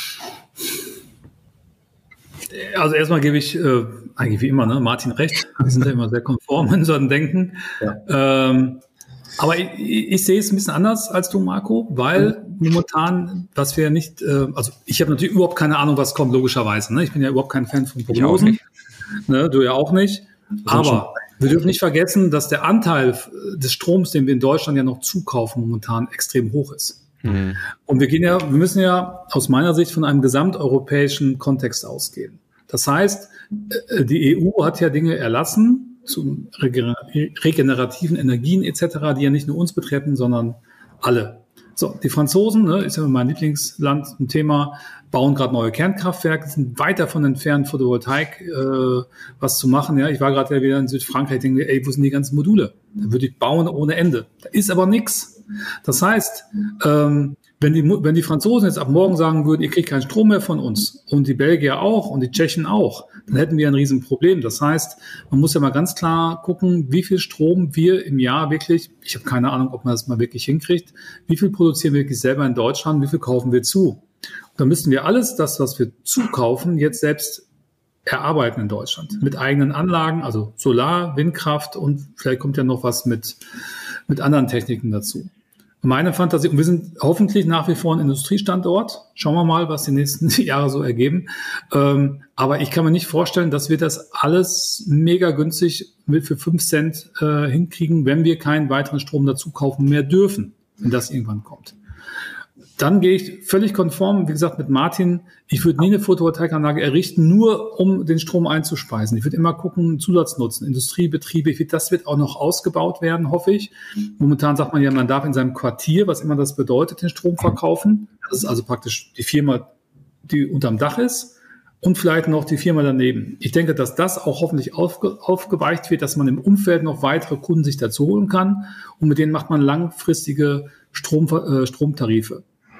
S4: Also erstmal gebe ich, äh, eigentlich wie immer, ne, Martin recht. Wir sind ja immer sehr konform in unserem Denken. Ja. Ähm, aber ich, ich sehe es ein bisschen anders als du, Marco, weil momentan, was wir nicht, äh, also ich habe natürlich überhaupt keine Ahnung, was kommt, logischerweise. Ne? Ich bin ja überhaupt kein Fan von Prognosen. Ne, du ja auch nicht. Aber wir dürfen nicht vergessen, dass der Anteil des Stroms, den wir in Deutschland ja noch zukaufen, momentan extrem hoch ist. Mhm. Und wir gehen ja, wir müssen ja aus meiner Sicht von einem gesamteuropäischen Kontext ausgehen. Das heißt, die E U hat ja Dinge erlassen zu regenerativen Energien et cetera, die ja nicht nur uns betreffen, sondern alle. So, die Franzosen, ne, ist ja mein Lieblingsland, ein Thema, bauen gerade neue Kernkraftwerke, sind weit davon entfernt, Photovoltaik äh, was zu machen. Ja, ich war gerade ja wieder in Südfrankreich, denke, ey, wo sind die ganzen Module? Da würde ich bauen ohne Ende. Da ist aber nichts. Das heißt, ähm, wenn die, wenn die Franzosen jetzt ab morgen sagen würden, ihr kriegt keinen Strom mehr von uns und die Belgier auch und die Tschechen auch, dann hätten wir ein Riesenproblem. Das heißt, man muss ja mal ganz klar gucken, wie viel Strom wir im Jahr wirklich, ich habe keine Ahnung, ob man das mal wirklich hinkriegt, wie viel produzieren wir wirklich selber in Deutschland, wie viel kaufen wir zu. Und dann müssten wir alles das, was wir zukaufen, jetzt selbst erarbeiten in Deutschland. Mit eigenen Anlagen, also Solar, Windkraft und vielleicht kommt ja noch was mit, mit anderen Techniken dazu. Meine Fantasie, und wir sind hoffentlich nach wie vor ein Industriestandort. Schauen wir mal, was die nächsten Jahre so ergeben. Ähm, aber ich kann mir nicht vorstellen, dass wir das alles mega günstig mit für fünf Cent äh, hinkriegen, wenn wir keinen weiteren Strom dazu kaufen mehr dürfen, wenn das irgendwann kommt. Dann gehe ich völlig konform, wie gesagt, mit Martin. Ich würde nie eine Photovoltaikanlage errichten, nur um den Strom einzuspeisen. Ich würde immer gucken, Zusatznutzen, Industriebetriebe. Ich würde, das wird auch noch ausgebaut werden, hoffe ich. Momentan sagt man ja, man darf in seinem Quartier, was immer das bedeutet, den Strom verkaufen. Das ist also praktisch die Firma, die unterm Dach ist und vielleicht noch die Firma daneben. Ich denke, dass das auch hoffentlich aufge, aufgeweicht wird, dass man im Umfeld noch weitere Kunden sich dazu holen kann. Und mit denen macht man langfristige Strom, äh, Stromtarife.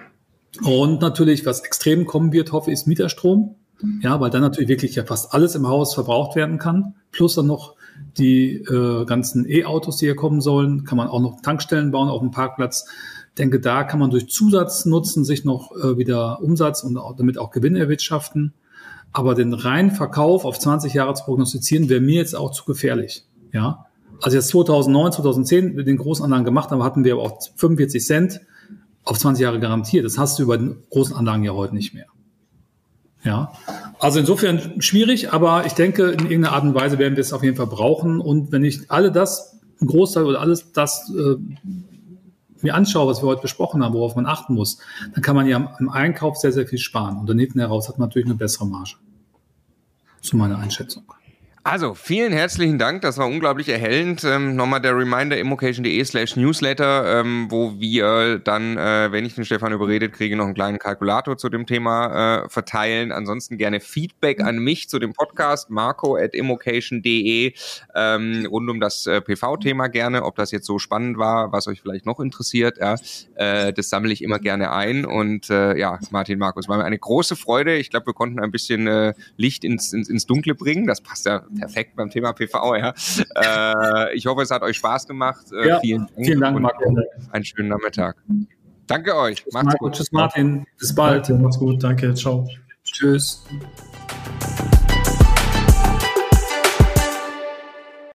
S4: Und natürlich, was extrem kommen wird, hoffe ich, ist Mieterstrom. Ja, weil dann natürlich wirklich ja fast alles im Haus verbraucht werden kann. Plus dann noch die äh, ganzen E-Autos, die hier kommen sollen. Kann man auch noch Tankstellen bauen auf dem Parkplatz. Ich denke, da kann man durch Zusatznutzen sich noch äh, wieder Umsatz und auch, damit auch Gewinn erwirtschaften. Aber den reinen Verkauf auf zwanzig Jahre zu prognostizieren, wäre mir jetzt auch zu gefährlich. Ja, also jetzt zweitausendneun, zweitausendzehn mit den Großanlagen gemacht haben, hatten wir aber auch fünfundvierzig Cent auf zwanzig Jahre garantiert. Das hast du über den großen Anlagen ja heute nicht mehr. Ja, also insofern schwierig, aber ich denke, in irgendeiner Art und Weise werden wir es auf jeden Fall brauchen. Und wenn ich alle das, ein Großteil oder alles das äh, mir anschaue, was wir heute besprochen haben, worauf man achten muss, dann kann man ja im Einkauf sehr, sehr viel sparen. Und dann hinten heraus hat man natürlich eine bessere Marge. So meine Einschätzung.
S1: Also, vielen herzlichen Dank, das war unglaublich erhellend. Ähm, nochmal der Reminder, immocation.de slash newsletter, ähm, wo wir dann, äh, wenn ich den Stefan überredet kriege, noch einen kleinen Kalkulator zu dem Thema äh, verteilen. Ansonsten gerne Feedback an mich zu dem Podcast, marco at immocation.de, ähm, rund um das äh, P V-Thema gerne, ob das jetzt so spannend war, was euch vielleicht noch interessiert. Ja, äh, das sammle ich immer gerne ein. Und äh, ja, Martin, Markus, war mir eine große Freude. Ich glaube, wir konnten ein bisschen äh, Licht ins, ins, ins Dunkle bringen. Das passt ja perfekt beim Thema P V, ja. Äh, ich hoffe, es hat euch Spaß gemacht. Äh,
S4: ja,
S1: vielen Dank.
S4: Vielen Dank, Marco.
S1: Einen schönen Nachmittag. Danke euch.
S4: Tschüss, Macht's Marco, gut. Tschüss, Martin. Bis bald.
S3: Danke, macht's gut. Danke. Ciao.
S4: Tschüss.